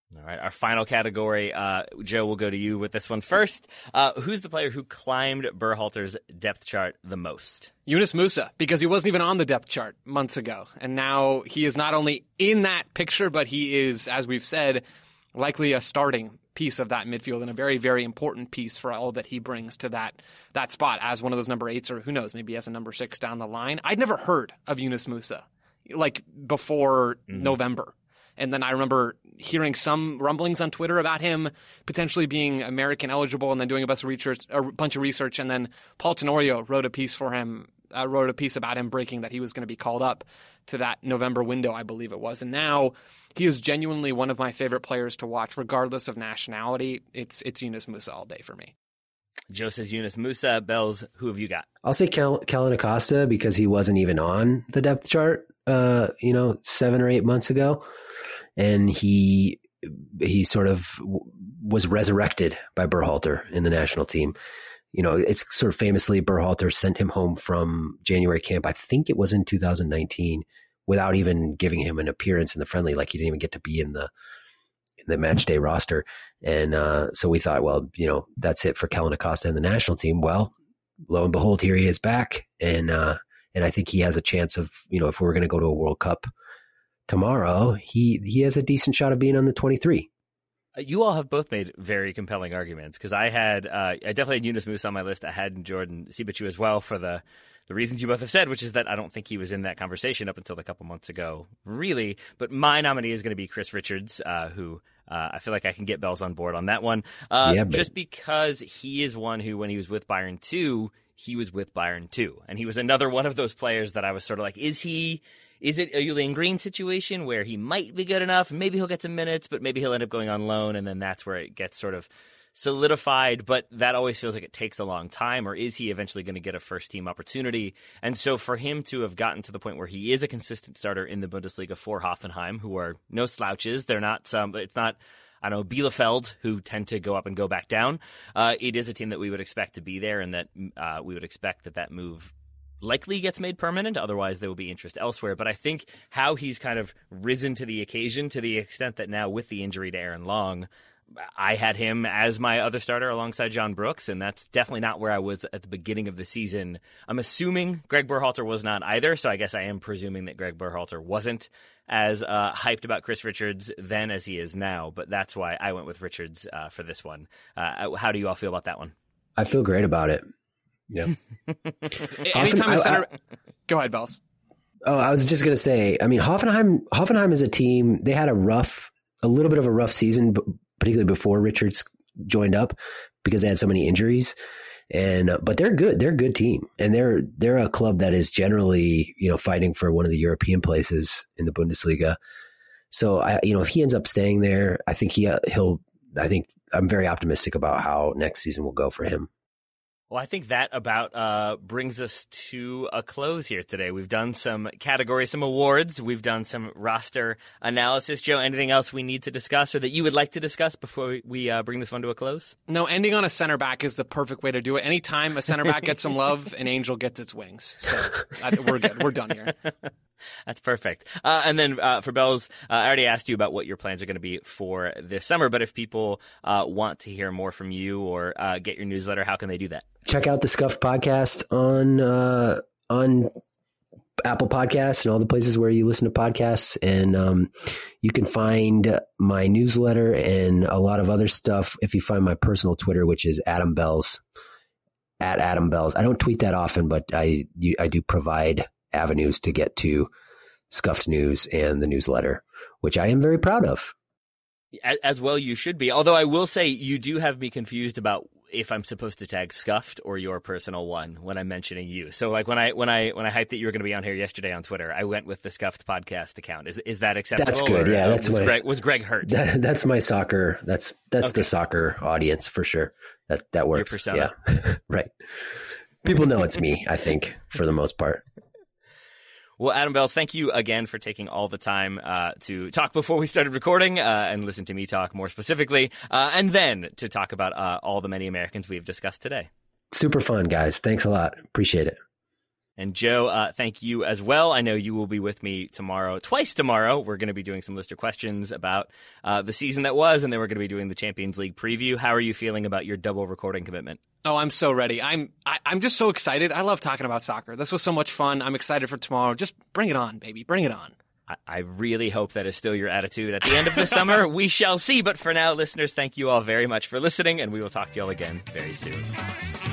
All right, our final category, uh, Joe, we'll go to you with this one first. Uh, who's the player who climbed Berhalter's depth chart the most? Yunus Musah, because he wasn't even on the depth chart months ago. And now he is not only in that picture, but he is, as we've said, likely a starting piece of that midfield and a very, very important piece for all that he brings to that that spot as one of those number eights, or who knows, maybe as a number six down the line. I'd never heard of Yunus Musah, like before mm-hmm. November. And then I remember hearing some rumblings on Twitter about him potentially being American eligible, and then doing a bunch of research. A bunch of research, and then Paul Tenorio wrote a piece for him. Uh, wrote a piece about him breaking that he was going to be called up to that November window, I believe it was. And now he is genuinely one of my favorite players to watch, regardless of nationality. It's it's Yunus Musah all day for me. Joe says Yunus Musah. Bells, who have you got? I'll say Kel- Kellen Acosta, because he wasn't even on the depth chart, uh, you know, seven or eight months ago. And he he sort of was resurrected by Berhalter in the national team. You know, it's sort of famously Berhalter sent him home from January camp. I think it was in two thousand nineteen, without even giving him an appearance in the friendly. Like, he didn't even get to be in the in the match day roster. And uh, so we thought, well, you know, that's it for Kellen Acosta and the national team. Well, lo and behold, here he is back, and uh, and I think he has a chance of, you know, if we're going to go to a World Cup tomorrow, he he has a decent shot of being on the twenty-three. You all have both made very compelling arguments, because I had uh, I definitely had Yunus Musah on my list. I had Jordan Siebatcheu as well for the the reasons you both have said, which is that I don't think he was in that conversation up until a couple months ago, really. But my nominee is going to be Chris Richards, uh, who uh, I feel like I can get Bells on board on that one, uh, yeah, but... just because he is one who, when he was with Bayern two, he was with Bayern two, and he was another one of those players that I was sort of like, is he? Is it a Julian Green situation where he might be good enough? Maybe he'll get some minutes, but maybe he'll end up going on loan, and then that's where it gets sort of solidified. But that always feels like it takes a long time. Or is he eventually going to get a first-team opportunity? And so for him to have gotten to the point where he is a consistent starter in the Bundesliga for Hoffenheim, who are no slouches, they're not some. It's not. I don't know, Bielefeld, who tend to go up and go back down. Uh, it is a team that we would expect to be there, and that uh, we would expect that that move likely gets made permanent. Otherwise, there will be interest elsewhere. But I think how he's kind of risen to the occasion, to the extent that now with the injury to Aaron Long, I had him as my other starter alongside John Brooks, and that's definitely not where I was at the beginning of the season. I'm assuming Greg Berhalter was not either, so I guess I am presuming that Greg Berhalter wasn't as uh, hyped about Chris Richards then as he is now. But that's why I went with Richards uh, for this one. Uh, how do you all feel about that one? I feel great about it. Yeah. Anytime a center, I, I, go ahead, Bells. Oh, I was just going to say, I mean, Hoffenheim, Hoffenheim is a team. They had a rough, a little bit of a rough season, particularly before Richards joined up, because they had so many injuries. And uh, but they're good. They're a good team, and they're they're a club that is generally, you know, fighting for one of the European places in the Bundesliga. So I, you know, if he ends up staying there, I think he uh, he'll. I think I'm very optimistic about how next season will go for him. Well, I think that about uh, brings us to a close here today. We've done some categories, some awards. We've done some roster analysis. Joe, anything else we need to discuss or that you would like to discuss before we uh, bring this one to a close? No, ending on a center back is the perfect way to do it. Anytime a center back gets some love, an angel gets its wings. So I, we're good. We're done here. That's perfect. Uh, and then uh, for Bells, uh, I already asked you about what your plans are going to be for this summer, but if people uh, want to hear more from you or uh, get your newsletter, how can they do that? Check out the Scuffed podcast on uh, on Apple Podcasts and all the places where you listen to podcasts. And um, you can find my newsletter and a lot of other stuff if you find my personal Twitter, which is Adam Bells, at Adam Bells. I don't tweet that often, but I, you, I do provide avenues to get to Scuffed News and the newsletter, which I am very proud of. As well you should be. Although I will say you do have me confused about if I'm supposed to tag Scuffed or your personal one when I'm mentioning you. So like when I when I when I hyped that you were going to be on here yesterday on Twitter, I went with the Scuffed podcast account. Is is that acceptable? That's good. Or, yeah, uh, that's was my, Greg was Greg hurt. That, that's my soccer. That's that's okay. the soccer audience for sure. That that works. Your persona. Yeah. Right. People know it's me, I think, for the most part. Well, Adam Bells, thank you again for taking all the time uh, to talk before we started recording uh, and listen to me talk more specifically, uh, and then to talk about uh, all the many Americans we've discussed today. Super fun, guys. Thanks a lot. Appreciate it. And Joe, uh, thank you as well. I know you will be with me tomorrow, twice tomorrow. We're going to be doing some listener questions about uh, the season that was, and then we're going to be doing the Champions League preview. How are you feeling about your double recording commitment? Oh, I'm so ready. I'm I, I'm just so excited. I love talking about soccer. This was so much fun. I'm excited for tomorrow. Just bring it on, baby. Bring it on. I, I really hope that is still your attitude at the end of the summer. We shall see. But for now, listeners, thank you all very much for listening, and we will talk to you all again very soon.